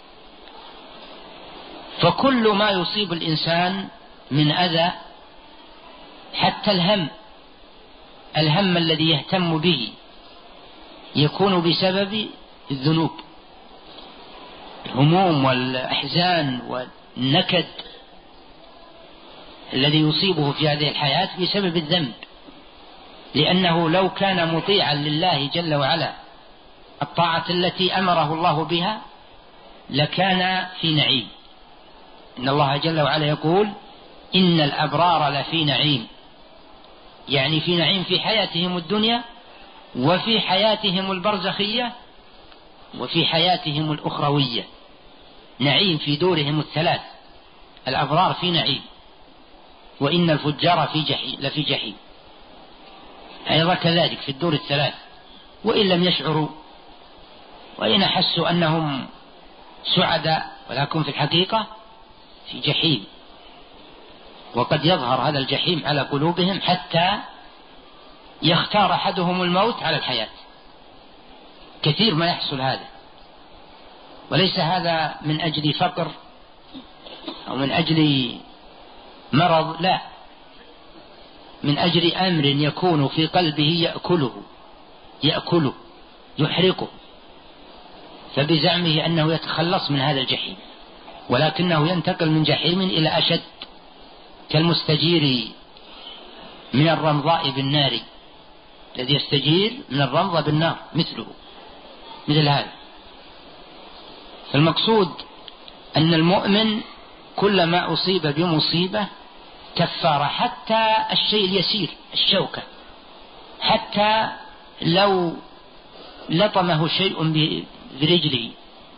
[SPEAKER 1] فكل ما يصيب الإنسان من أذى، حتى الهم الهم الذي يهتم به يكون بسبب الذنوب، الهموم والأحزان والنكد الذي يصيبه في هذه الحياة بسبب الذنب، لأنه لو كان مطيعا لله جل وعلا الطاعة التي أمره الله بها لكان في نعيم. إن الله جل وعلا يقول: إن الأبرار لفي نعيم، يعني في نعيم في حياتهم الدنيا وفي حياتهم البرزخية وفي حياتهم الأخروية، نعيم في دورهم الثلاث. الأبرار في نعيم، وإن الفجار في جحيم لفي جحيم أيضا كذلك في الدور الثلاث، وإن لم يشعروا وإن أحسوا أنهم سعداء ولكن في الحقيقة في جحيم. وقد يظهر هذا الجحيم على قلوبهم حتى يختار أحدهم الموت على الحياة. كثير ما يحصل هذا، وليس هذا من أجل فقر أو من أجل مرض، لا، من أجل أمر يكون في قلبه يأكله يأكله يحرقه، فبزعمه أنه يتخلص من هذا الجحيم، ولكنه ينتقل من جحيم إلى أشد، كالمستجير من الرمضاء بالنار، الذي يستجير من الرمضة بالنار مثله، مثل هذا. فالمقصود أن المؤمن كلما أصيب بمصيبة كفارة، حتى الشيء اليسير، الشوكة، حتى لو لطمه شيء برجله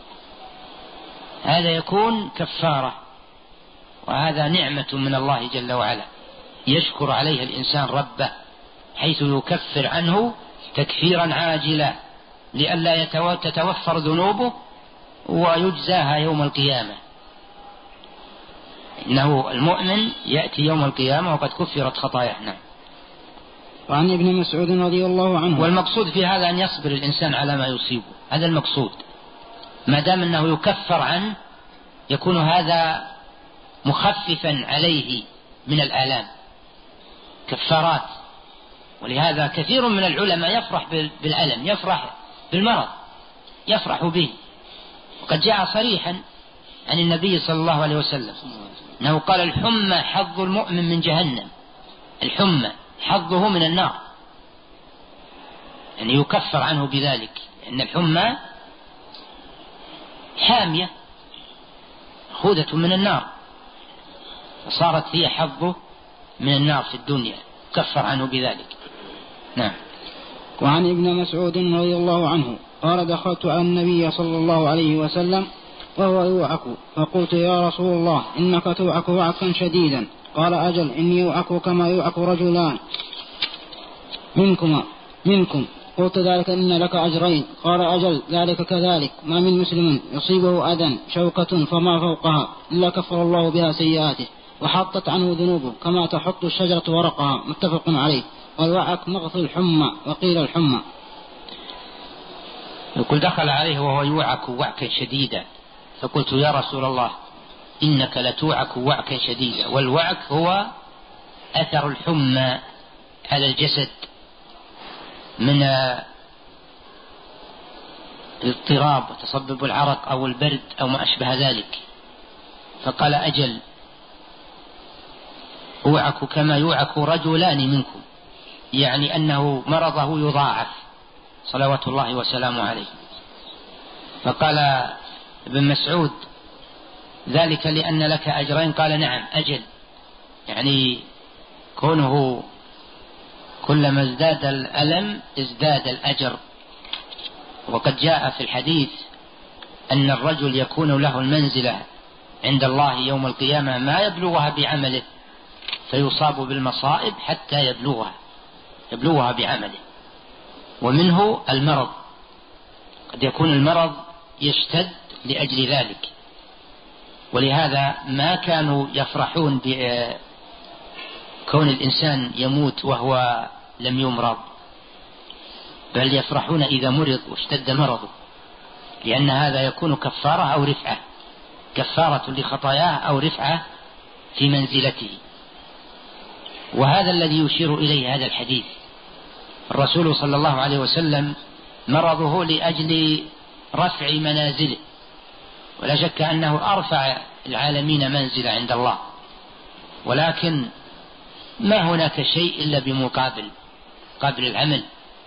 [SPEAKER 1] هذا يكون كفارة، وهذا نعمة من الله جل وعلا يشكر عليها الإنسان ربه حيث يكفر عنه تكفيرا عاجلا لئلا تتوفر ذنوبه ويجزاها يوم القيامة. إنه المؤمن يأتي يوم القيامة وقد كفرت خطاياه. نعم.
[SPEAKER 3] وعن ابن مسعود رضي الله عنه.
[SPEAKER 1] والمقصود في هذا أن يصبر الإنسان على ما يصيبه، هذا المقصود، ما دام أنه يكفر عنه يكون هذا مخففا عليه من الآلام، كفارات. ولهذا كثير من العلماء يفرح بالألم، يفرح بالمرض، يفرح به. وقد جاء صريحا عن النبي صلى الله عليه وسلم أنه قال: الحمى حظ المؤمن من جهنم، الحمى حظه من النار، يعني يكفر عنه بذلك، أن الحمى حامية خودة من النار، فصارت هي حظه من النار في الدنيا، كفر عنه بذلك. نعم.
[SPEAKER 3] وعن ابن مسعود رضي الله عنه قال: دخلت على النبي صلى الله عليه وسلم وهو يوعك، فقلت: يا رسول الله، إنك توعك وعكا شديدا. قال: أجل، إني يوعك كما يوعك رجلان منكما منكم. قلت: ذلك إن لك أجرين. قال: أجل، ذلك كذلك. ما من مسلم يصيبه أذى شوكة فما فوقها إلا كفر الله بها سيئاته وحطت عنه ذنوبه كما تحط الشجرة ورقها. متفق عليه. والوعك مغث الحمى، وقيل الحمى.
[SPEAKER 1] يقول: دخل عليه وهو يوعك وعكا شديدا، فقلت: يا رسول الله، إنك لتوعك وعكا شديدا. والوعك هو أثر الحمى على الجسد من الاضطراب وتصبب العرق أو البرد أو ما أشبه ذلك. فقال: أجل، أوعك كما يوعك رجلان منكم، يعني أنه مرضه يضاعف صلوات الله وسلامه عليه. فقال ابن مسعود: ذلك لأن لك أجرين. قال: نعم، أجل، يعني كونه كلما ازداد الألم ازداد الأجر. وقد جاء في الحديث أن الرجل يكون له المنزلة عند الله يوم القيامة ما يبلغها بعمله، فيصاب بالمصائب حتى يبلغها يبلغها بعمله. ومنه المرض، قد يكون المرض يشتد لأجل ذلك. ولهذا ما كانوا يفرحون بكون الإنسان يموت وهو لم يمرض، بل يفرحون إذا مرض واشتد مرضه، لأن هذا يكون كفارة أو رفعة، كفارة لخطاياه أو رفعة في منزلته. وهذا الذي يشير إليه هذا الحديث. الرسول صلى الله عليه وسلم مرضه لأجل رفع منازله، ولا شك أنه أرفع العالمين منزلة عند الله، ولكن ما هناك شيء إلا بمقابل قابل العمل.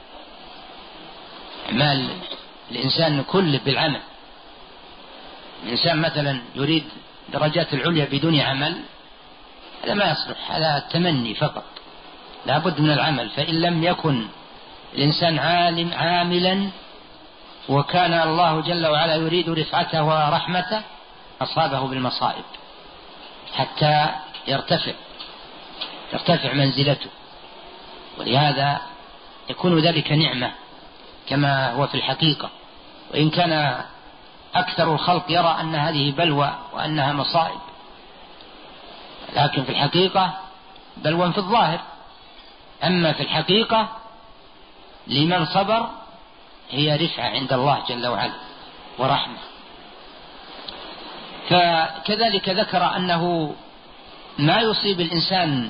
[SPEAKER 1] أعمال الإنسان كله بالعمل. الإنسان مثلا يريد درجات العليا بدون عمل، هذا ما يصلح، هذا التمني فقط، لا بد من العمل. فإن لم يكن الإنسان عالم عاملا وكان الله جل وعلا يريد رفعته ورحمته أصابه بالمصائب حتى يرتفع ترتفع منزلته. ولهذا يكون ذلك نعمة كما هو في الحقيقة، وإن كان أكثر الخلق يرى أن هذه بلوى وأنها مصائب، لكن في الحقيقة بلوى في الظاهر، أما في الحقيقة لمن صبر هي رفعة عند الله جل وعلا ورحمة. فكذلك ذكر أنه ما يصيب الإنسان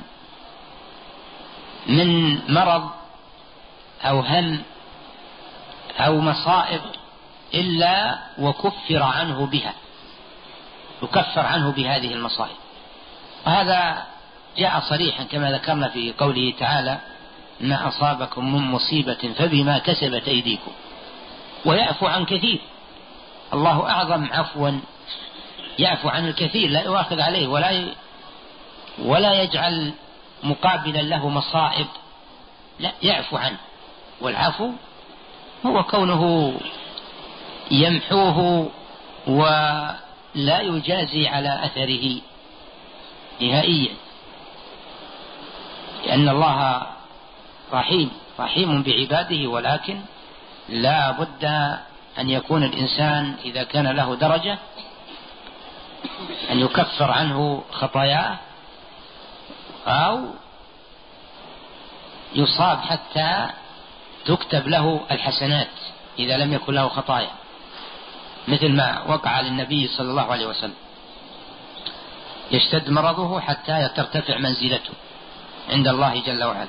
[SPEAKER 1] من مرض أو هم أو مصائب إلا وكفر عنه بها، يكفر عنه بهذه المصائب. وهذا جاء صريحا كما ذكرنا في قوله تعالى: ما أصابكم من مصيبة فبما كسبت أيديكم ويعفو عن كثير. الله أعظم عفوا، يعفو عن الكثير، لا يؤاخذ عليه ولا ي... ولا يجعل مقابلا له مصائب، لا، يعفو عنه. والعفو هو كونه يمحوه ولا يجازي على أثره نهائيا، لأن الله رحيم رحيم بعباده، ولكن لا بد أن يكون الإنسان إذا كان له درجة أن يكفر عنه خطاياه أو يصاب حتى تكتب له الحسنات إذا لم يكن له خطايا، مثل ما وقع للنبي صلى الله عليه وسلم، يشتد مرضه حتى ترتفع منزلته عند الله جل وعلا.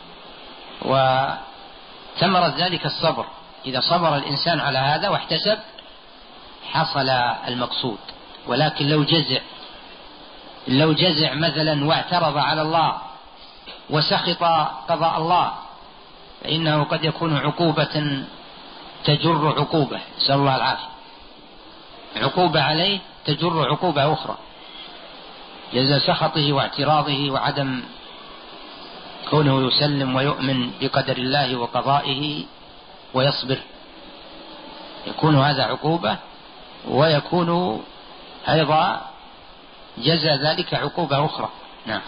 [SPEAKER 1] وثمرة ذلك الصبر، إذا صبر الإنسان على هذا واحتسب حصل المقصود. ولكن لو جزع لو جزع مثلا واعترض على الله وسخط قضاء الله فإنه قد يكون عقوبة تجر عقوبة، نسأل الله العافية، عقوبة عليه تجر عقوبة أخرى، جزاء سخطه واعتراضه وعدم كونه يسلم ويؤمن بقدر الله وقضائه ويصبر، يكون هذا عقوبة، ويكون أيضا جزاء ذلك عقوبة أخرى. نعم.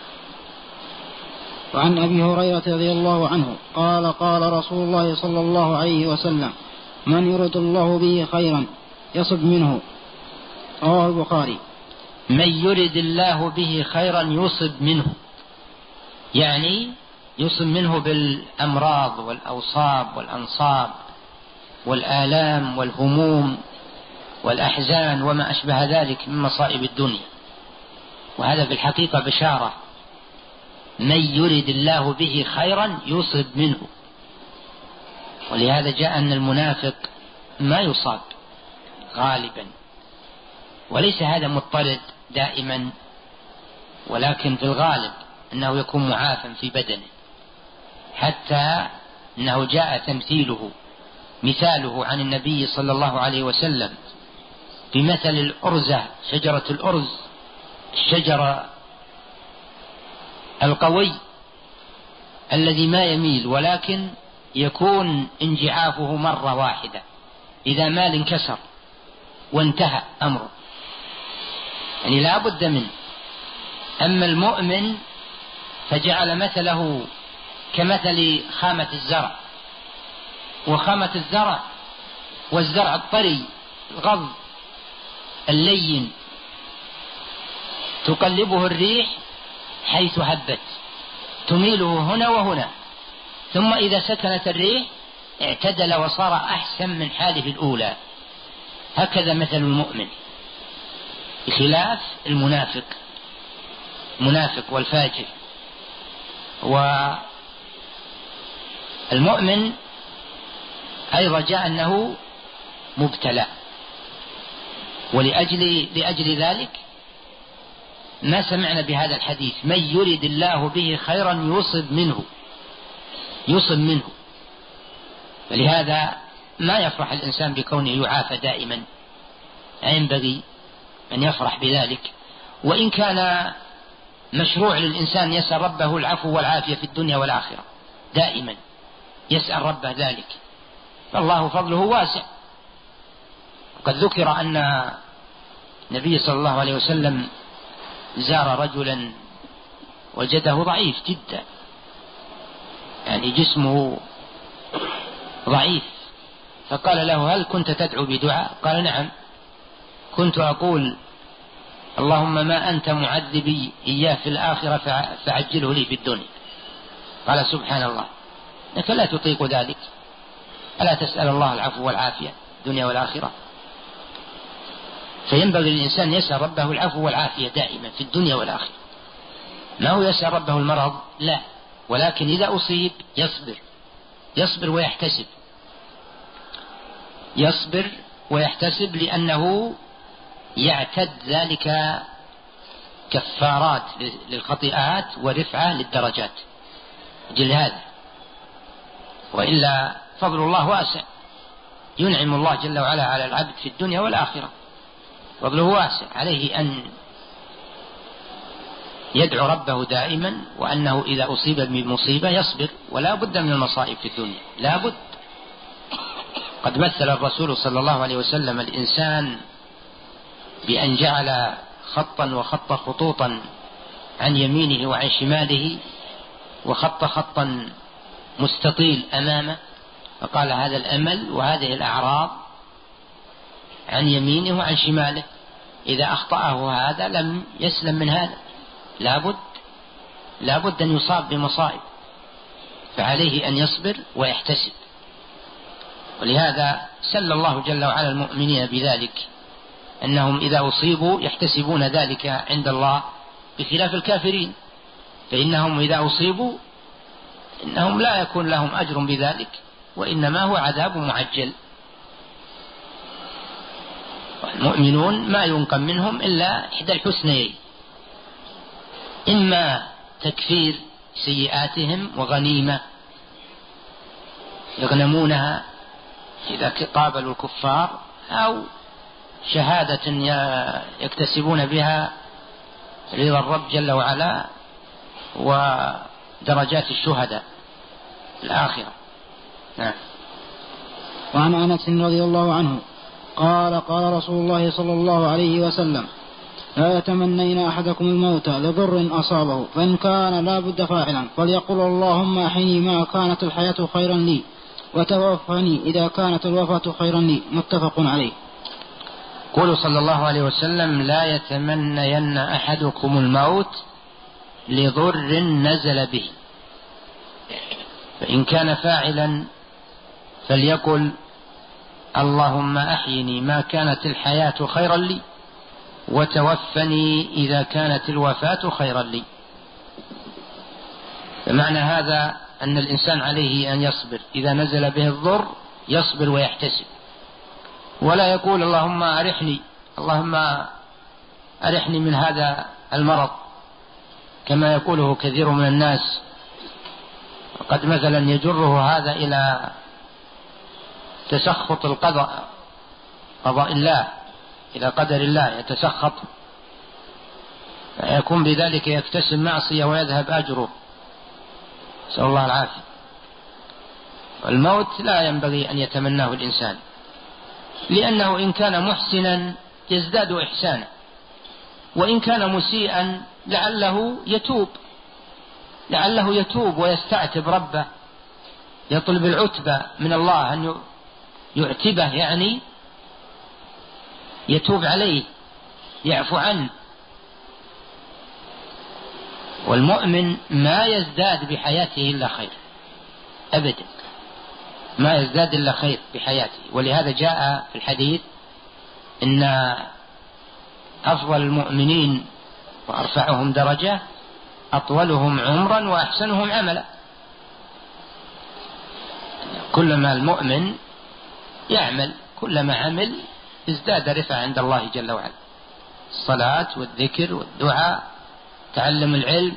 [SPEAKER 3] وعن أبي هريرة رضي الله عنه قال قال رسول الله صلى الله عليه وسلم: من يرد الله به خيرا يصب منه. رواه البخاري.
[SPEAKER 1] من يرد الله به خيرا يصب منه، يعني يصب منه بالأمراض والأوصاب والأنصاب والآلام والهموم والأحزان وما أشبه ذلك من مصائب الدنيا، وهذا في الحقيقة بشارة. من يرد الله به خيرا يصب منه، ولهذا جاء أن المنافق ما يصاب غالبا، وليس هذا مضطرد دائما، ولكن في الغالب أنه يكون معافى في بدنه، حتى أنه جاء تمثيله مثاله عن النبي صلى الله عليه وسلم بمثل الأرزة، شجرة الأرز، الشجرة القوي الذي ما يميل، ولكن يكون انجعافه مرة واحدة، إذا مال انكسر وانتهى أمره، يعني لا بد منه. أما المؤمن فجعل مثله كمثل خامة الزرع، وخامة الزرع والزرع الطري الغض اللين تقلبه الريح حيث هبت، تميله هنا وهنا، ثم إذا سكنت الريح اعتدل وصار أحسن من حاله الأولى. هكذا مثل المؤمن، بخلاف المنافق منافق والفاجر. والمؤمن أيضا جاء أنه مبتلى، ولأجل لأجل ذلك ما سمعنا بهذا الحديث: من يرد الله به خيرا يصب منه يصب منه. فلهذا ما يفرح الإنسان بكونه يعافى دائما، ينبغي أن يفرح بذلك، وإن كان مشروع للإنسان يسأل ربه العفو والعافية في الدنيا والآخرة، دائما يسأل ربه ذلك، فالله فضله واسع. وقد ذكر أن النبي صلى الله عليه وسلم زار رجلا وجده ضعيف جدا، يعني جسمه ضعيف، فقال له: هل كنت تدعو بدعاء؟ قال: نعم، كنت أقول: اللهم ما أنت معذبي إياه في الآخرة فعجله لي في الدنيا. قال: سبحان الله، لك لا تطيق ذلك، ألا تسأل الله العفو والعافية الدنيا والآخرة؟ فينبغي للإنسان يسأل ربه العفو والعافية دائما في الدنيا والآخرة، ما هو يسأل ربه المرض، لا، ولكن إذا أصيب يصبر يصبر ويحتسب يصبر ويحتسب لأنه يعتد ذلك كفارات للخطيئات ورفعة للدرجات جل هذا. وإلا فضل الله واسع، ينعم الله جل وعلا على العبد في الدنيا والآخرة، فضله واسع، عليه أن يدعو ربه دائما، وأنه إذا أصيب بمصيبة يصبر، ولا بد من المصائب في الدنيا، لا بد. قد مثل الرسول صلى الله عليه وسلم الإنسان بأن جعل خطا وخط خطوطا عن يمينه وعن شماله، وخط خطا مستطيل أمامه، فقال هذا الأمل وهذه الأعراض عن يمينه وعن شماله، إذا أخطأه هذا لم يسلم من هذا، لابد لابد أن يصاب بمصائب، فعليه أن يصبر ويحتسب. ولهذا سل الله جل وعلا المؤمنين بذلك، أنهم إذا أصيبوا يحتسبون ذلك عند الله، بخلاف الكافرين فإنهم إذا أصيبوا إنهم لا يكون لهم أجر بذلك، وإنما هو عذاب معجل. المؤمنون ما ينقم منهم إلا إحدى الحسنيين، إما تكفير سيئاتهم وغنيمة يغنمونها إذا قابلوا الكفار، أو شهادة يكتسبون بها رضا الرب جل وعلا ودرجات الشهداء الآخرة. نعم.
[SPEAKER 3] وعن أنس رضي الله عنه قال قال رسول الله صلى الله عليه وسلم: لا يتمنين أحدكم الموت لضر أصابه، فإن كان لا بد فاعلا فليقل اللهم أحيني ما كانت الحياة خيرا لي، وتوفني إذا كانت الوفاة خيرا لي. متفق عليه.
[SPEAKER 1] قول صلى الله عليه وسلم: لا يتمنين أحدكم الموت لضر نزل به، فإن كان فاعلا فليقل اللهم أحيني ما كانت الحياة خيرا لي، وتوفني إذا كانت الوفاة خيرا لي. فمعنى هذا أن الإنسان عليه أن يصبر، إذا نزل به الضر يصبر ويحتسب، ولا يقول اللهم أرحني اللهم أرحني من هذا المرض، كما يقوله كثير من الناس، قد مثلا يجره هذا إلى تسخط القضاء قضاء الله، إلى قدر الله يتسخط، يكون بذلك يكتسب معصية ويذهب أجره، نسأل الله العافية. والموت لا ينبغي أن يتمناه الإنسان، لأنه إن كان محسنا يزداد إحسانا، وإن كان مسيئا لعله يتوب لعله يتوب ويستعتب ربه، يطلب العتبة من الله أن يعتبه، يعني يتوب عليه يعفو عنه. والمؤمن ما يزداد بحياته إلا خير أبدا، ما يزداد إلا خير بحياته. ولهذا جاء في الحديث إن أفضل المؤمنين وأرفعهم درجة أطولهم عمرا وأحسنهم عملا. كلما المؤمن يعمل كلما عمل ازداد رفعة عند الله جل وعلا. الصلاة والذكر والدعاء، تعلم العلم.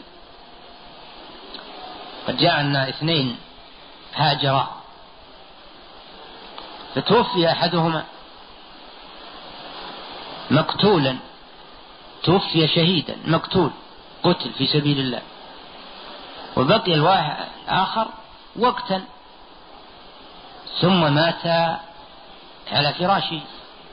[SPEAKER 1] قد جاءنا اثنين هاجرا فتوفي أحدهما مقتولا، توفي شهيدا مقتول قتل في سبيل الله، وبقي الواحد الآخر وقتا ثم مات على فراشه،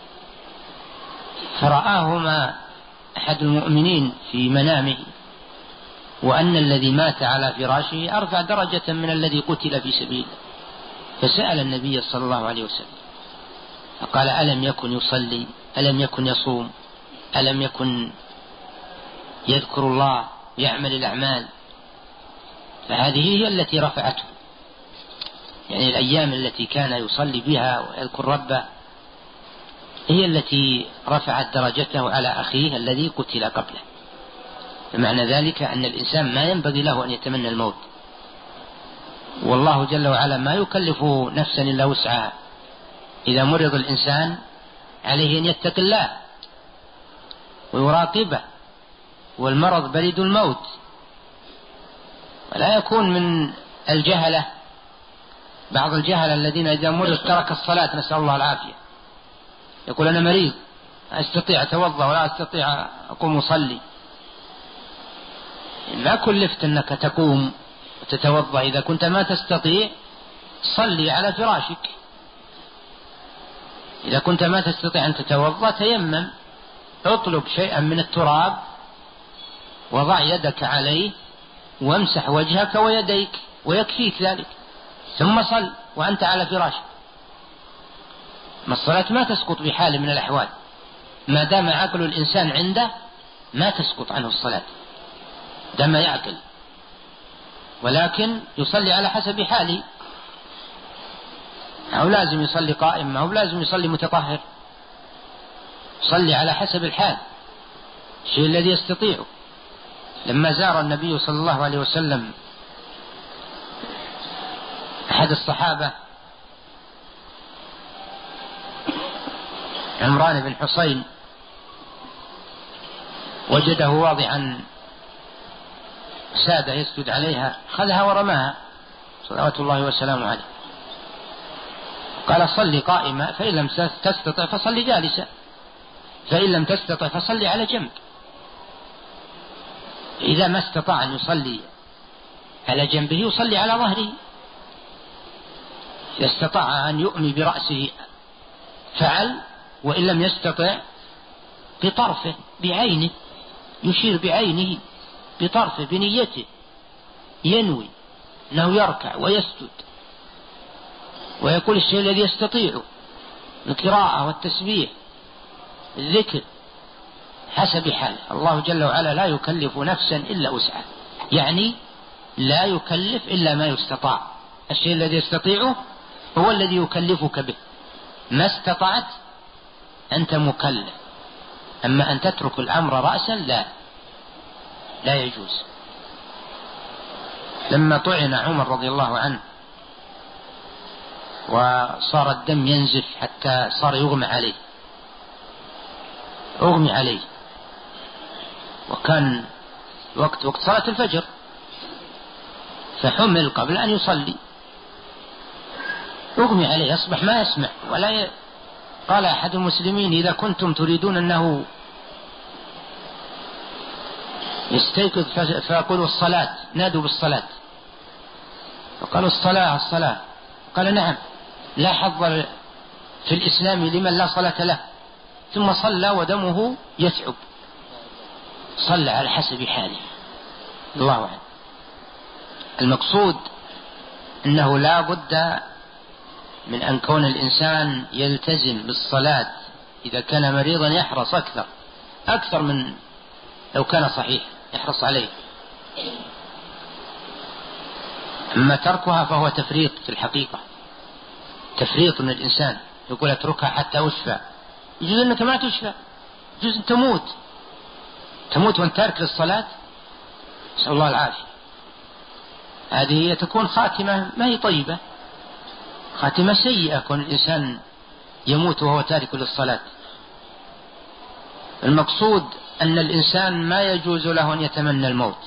[SPEAKER 1] فرآهما أحد المؤمنين في منامه، وأن الذي مات على فراشه أرفع درجة من الذي قتل في سبيل الله، فسأل النبي صلى الله عليه وسلم فقال: ألم يكن يصلي؟ ألم يكن يصوم؟ ألم يكن يذكر الله يعمل الأعمال؟ فهذه هي التي رفعته، يعني الأيام التي كان يصلي بها ويذكر ربه هي التي رفعت درجته على أخيه الذي قتل قبله. فمعنى ذلك أن الإنسان ما ينبغي له أن يتمنى الموت، والله جل وعلا ما يكلف نفسا إلا وسعها. إذا مرض الإنسان عليه أن يتقي الله ويراقبه، والمرض بريد الموت، ولا يكون من الجهلة بعض الجهلة الذين إذا مرض ترك الصلاة، نسأل الله العافية، يقول أنا مريض لا أستطيع أتوضأ ولا أستطيع أقوم أصلي. ما كلفت أنك تقوم وتتوضأ، إذا كنت ما تستطيع صلي على فراشك، إذا كنت ما تستطيع أن تتوضأ تيمم، اطلب شيئا من التراب وضع يدك عليه وامسح وجهك ويديك ويكفيك ذلك. ثم صل وأنت على فراشك. ما الصلاة ما تسقط بحال من الأحوال، ما دام عقل الإنسان عنده ما تسقط عنه الصلاة دام يعقل، ولكن يصلي على حسب حاله. أو لازم يصلي قائم، أو لازم يصلي متطهر، يصلي على حسب الحال، الشيء الذي يستطيعه. لما زار النبي صلى الله عليه وسلم أحد الصحابة عمران بن حصين وجده واضعا سادة يسجد عليها، خذها ورماها صلوات الله وسلامه عليه. قال صلي قائمة، فإن لم تستطع فصلي جالسة، فإن لم تستطع فصلي على جنب. إذا ما استطاع أن يصلي على جنبه يصلي على ظهره، إذا استطاع أن يؤمي برأسه فعل، وإن لم يستطع بطرفه بعينه، يشير بعينه بطرفه بنيته، ينوي أنه يركع ويسجد ويقول الشيء الذي يستطيعه، القراءة والتسبيح الذكر حسب حاله. الله جل وعلا لا يكلف نفسا إلا وسعها، يعني لا يكلف إلا ما يستطاع. الشيء الذي يستطيعه هو الذي يكلفك به، ما استطعت أنت مكلف. أما أن تترك الأمر رأسا لا لا يجوز. لما طعن عمر رضي الله عنه وصار الدم ينزف حتى صار يغمى عليه أغمي عليه وكان وقت وقت صلاة الفجر، فحمل قبل أن يصلي، أغمي عليه، أصبح ما يسمع ولا ي... قال أحد المسلمين إذا كنتم تريدون أنه يستيقظ فيقولوا الصلاة، نادوا بالصلاة، فقالوا الصلاة الصلاة، قال نعم، لا حظ في الإسلام لمن لا صلاة له. ثم صلى ودمه يثعب، صلى على حسب حاله. الله أعلم. المقصود أنه لا بد من أن كون الإنسان يلتزم بالصلاة، إذا كان مريضا يحرص أكثر أكثر من لو كان صحيح، يحرص عليه. أما تركها فهو تفريط في الحقيقة، تفريط من الإنسان، يقول اتركها حتى أشفى. يجوز أنك ما تشفى، يجوز أن تموت تموت وأنت تارك للصلاة، نسأل الله العافية. هذه تكون خاتمة ما هي طيبة، خاتمة سيئة كون الإنسان يموت وهو تارك للصلاة. المقصود أن الإنسان ما يجوز له أن يتمنى الموت،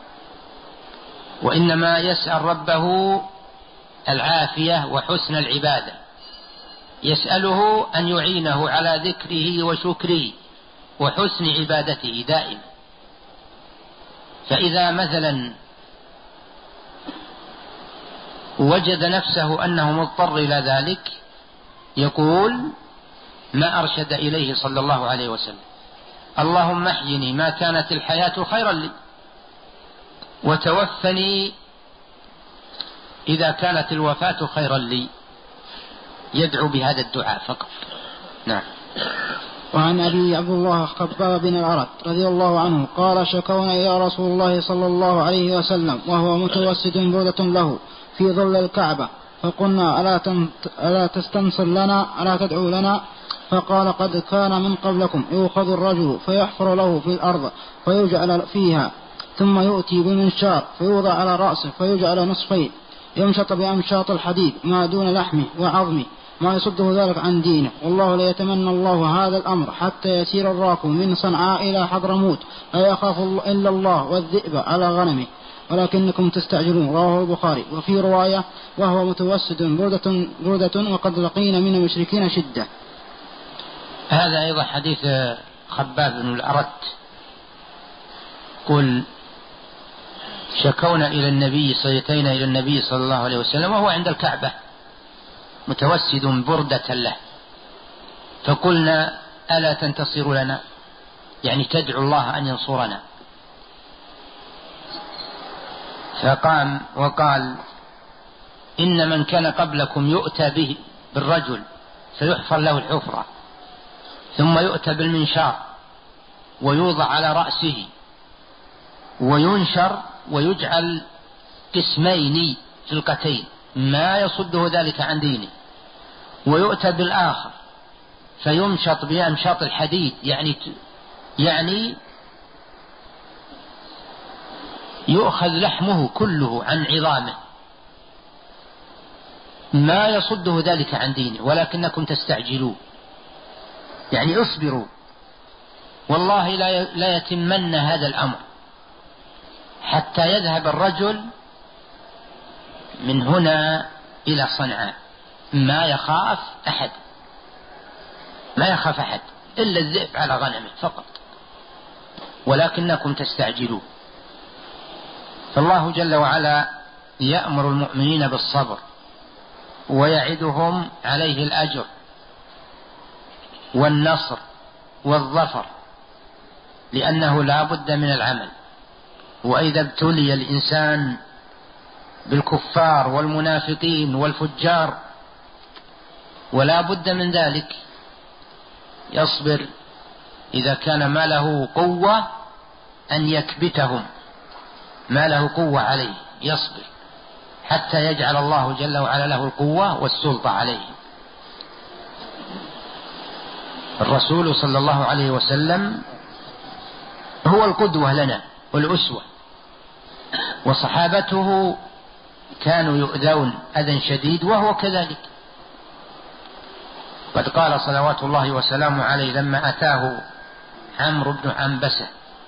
[SPEAKER 1] وإنما يسأل ربه العافية وحسن العبادة، يسأله أن يعينه على ذكره وشكره وحسن عبادته دائما. فإذا مثلا وجد نفسه أنه مضطر إلى ذلك يقول ما أرشد إليه صلى الله عليه وسلم: اللهم احيني ما كانت الحياة خيرا لي، وتوفني إذا كانت الوفاة خيرا لي. يدعو بهذا الدعاء فقط. نعم.
[SPEAKER 3] وعن أبي عبد الله خباب بن العرد رضي الله عنه قال: شكونا إلى رسول الله صلى الله عليه وسلم وهو متوسد بردة له في ظل الكعبة، فقلنا: ألا, ألا تستنصر لنا، ألا تدعو لنا؟ فقال: قد كان من قبلكم يؤخذ الرجل فيحفر له في الأرض فيجعل فيها، ثم يؤتي بمنشار فيوضع على رأسه فيجعل نصفين، يمشط بأمشاط الحديد ما دون لحمه وعظمه، ما يصده ذلك عن دينه. والله ليتمنى الله هذا الأمر حتى يسير الراكب من صنعاء إلى حضرموت لا يخاف إلا الله والذئب على غنمه، ولكنكم تستعجلون. رواه البخاري. وفي رواية: وهو متوسد بردة, بردة وقد لقينا من المشركين شدة.
[SPEAKER 1] هذا أيضا حديث خباب بن الأرد، قل: شكونا إلى النبي صيتينا إلى النبي صلى الله عليه وسلم وهو عند الكعبة متوسد بردة له، فقلنا: ألا تنتصر لنا، يعني تدعو الله أن ينصرنا. فقام وقال: إن من كان قبلكم يؤتى به بالرجل فيحفر له الحفرة ثم يؤتى بالمنشار ويوضع على رأسه وينشر ويجعل قسمين جلقتين ما يصده ذلك عن دينه، ويؤتى بالآخر فيمشط بأمشاط الحديد يعني يعني يؤخذ لحمه كله عن عظامه ما يصده ذلك عن دينه، ولكنكم تستعجلون يعني اصبروا والله لا يتمن هذا الأمر حتى يذهب الرجل من هنا إلى صنعاء ما يخاف أحد ما يخاف أحد إلا الذئب على غنمه فقط، ولكنكم تستعجلون. فالله جل وعلا يأمر المؤمنين بالصبر ويعدهم عليه الأجر والنصر والظفر، لأنه لا بد من العمل. وإذا ابتلي الإنسان بالكفار والمنافقين والفجار ولا بد من ذلك يصبر إذا كان ما له قوة أن يكبتهم، ما له قوة عليه يصبر حتى يجعل الله جل وعلا له القوة والسلطة عليه. الرسول صلى الله عليه وسلم هو القدوة لنا والأسوة، وصحابته كانوا يؤذون أذى شديد وهو كذلك. قد قال صلوات الله وسلامه عليه لما أتاه عمرو بن عنبسة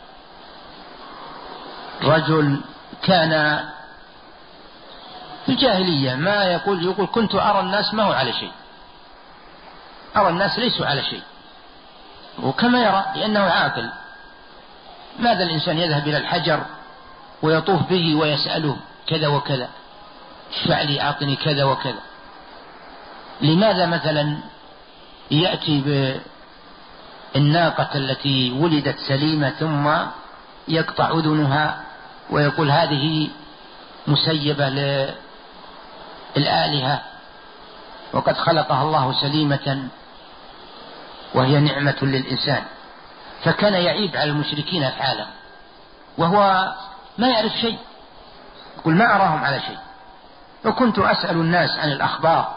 [SPEAKER 1] رجل كان في الجاهلية ما يقول يقول كنت أرى الناس ما هو على شيء، أرى الناس ليسوا على شيء، وكما يرى لأنه عاقل. ماذا الإنسان يذهب إلى الحجر ويطوف به ويسأله كذا وكذا اشفع لي أعطني كذا وكذا؟ لماذا مثلا يأتي بالناقة التي ولدت سليمة ثم يقطع أذنها ويقول هذه مسيبة للآلهة وقد خلقها الله سليمة وهي نعمة للإنسان؟ فكان يعيب على المشركين أفعالهم وهو ما يعرف شيء، يقول ما أراهم على شيء. وكنت أسأل الناس عن الأخبار،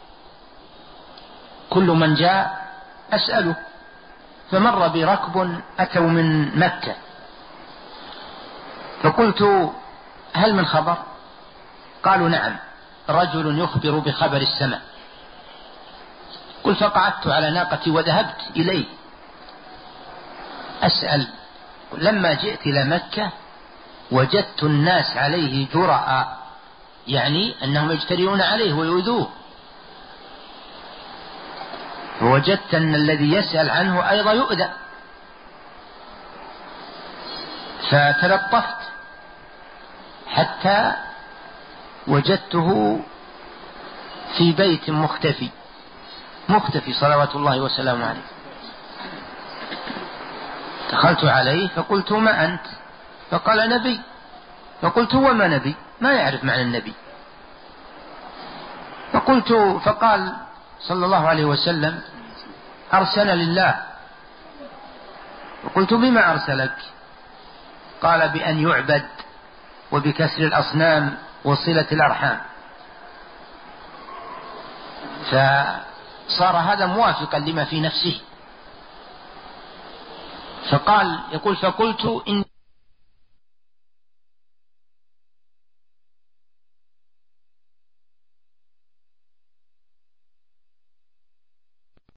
[SPEAKER 1] كل من جاء أسأله. فمر بركب أتوا من مكة فقلت هل من خبر؟ قالوا نعم، رجل يخبر بخبر السماء. قل فقعدت على ناقتي وذهبت إليه أسأل. لما جئت إلى مكة وجدت الناس عليه جرأ، يعني أنهم يجترئون عليه ويؤذوه، ووجدت أن الذي يسأل عنه أيضا يؤذى، فتلطفت حتى وجدته في بيت مختفي مختفي صلوات الله وسلامه عليه. دخلت عليه فقلت ما أنت؟ فقال نبي. فقلت وما نبي؟ ما يعرف معنى النبي. فقلت فقال صلى الله عليه وسلم أرسل لله. فقلت بما أرسلك؟ قال بأن يعبد وبكسر الأصنام وصلة الأرحام. فصار هذا موافقا لما في نفسه. فقال يقول فقلت إن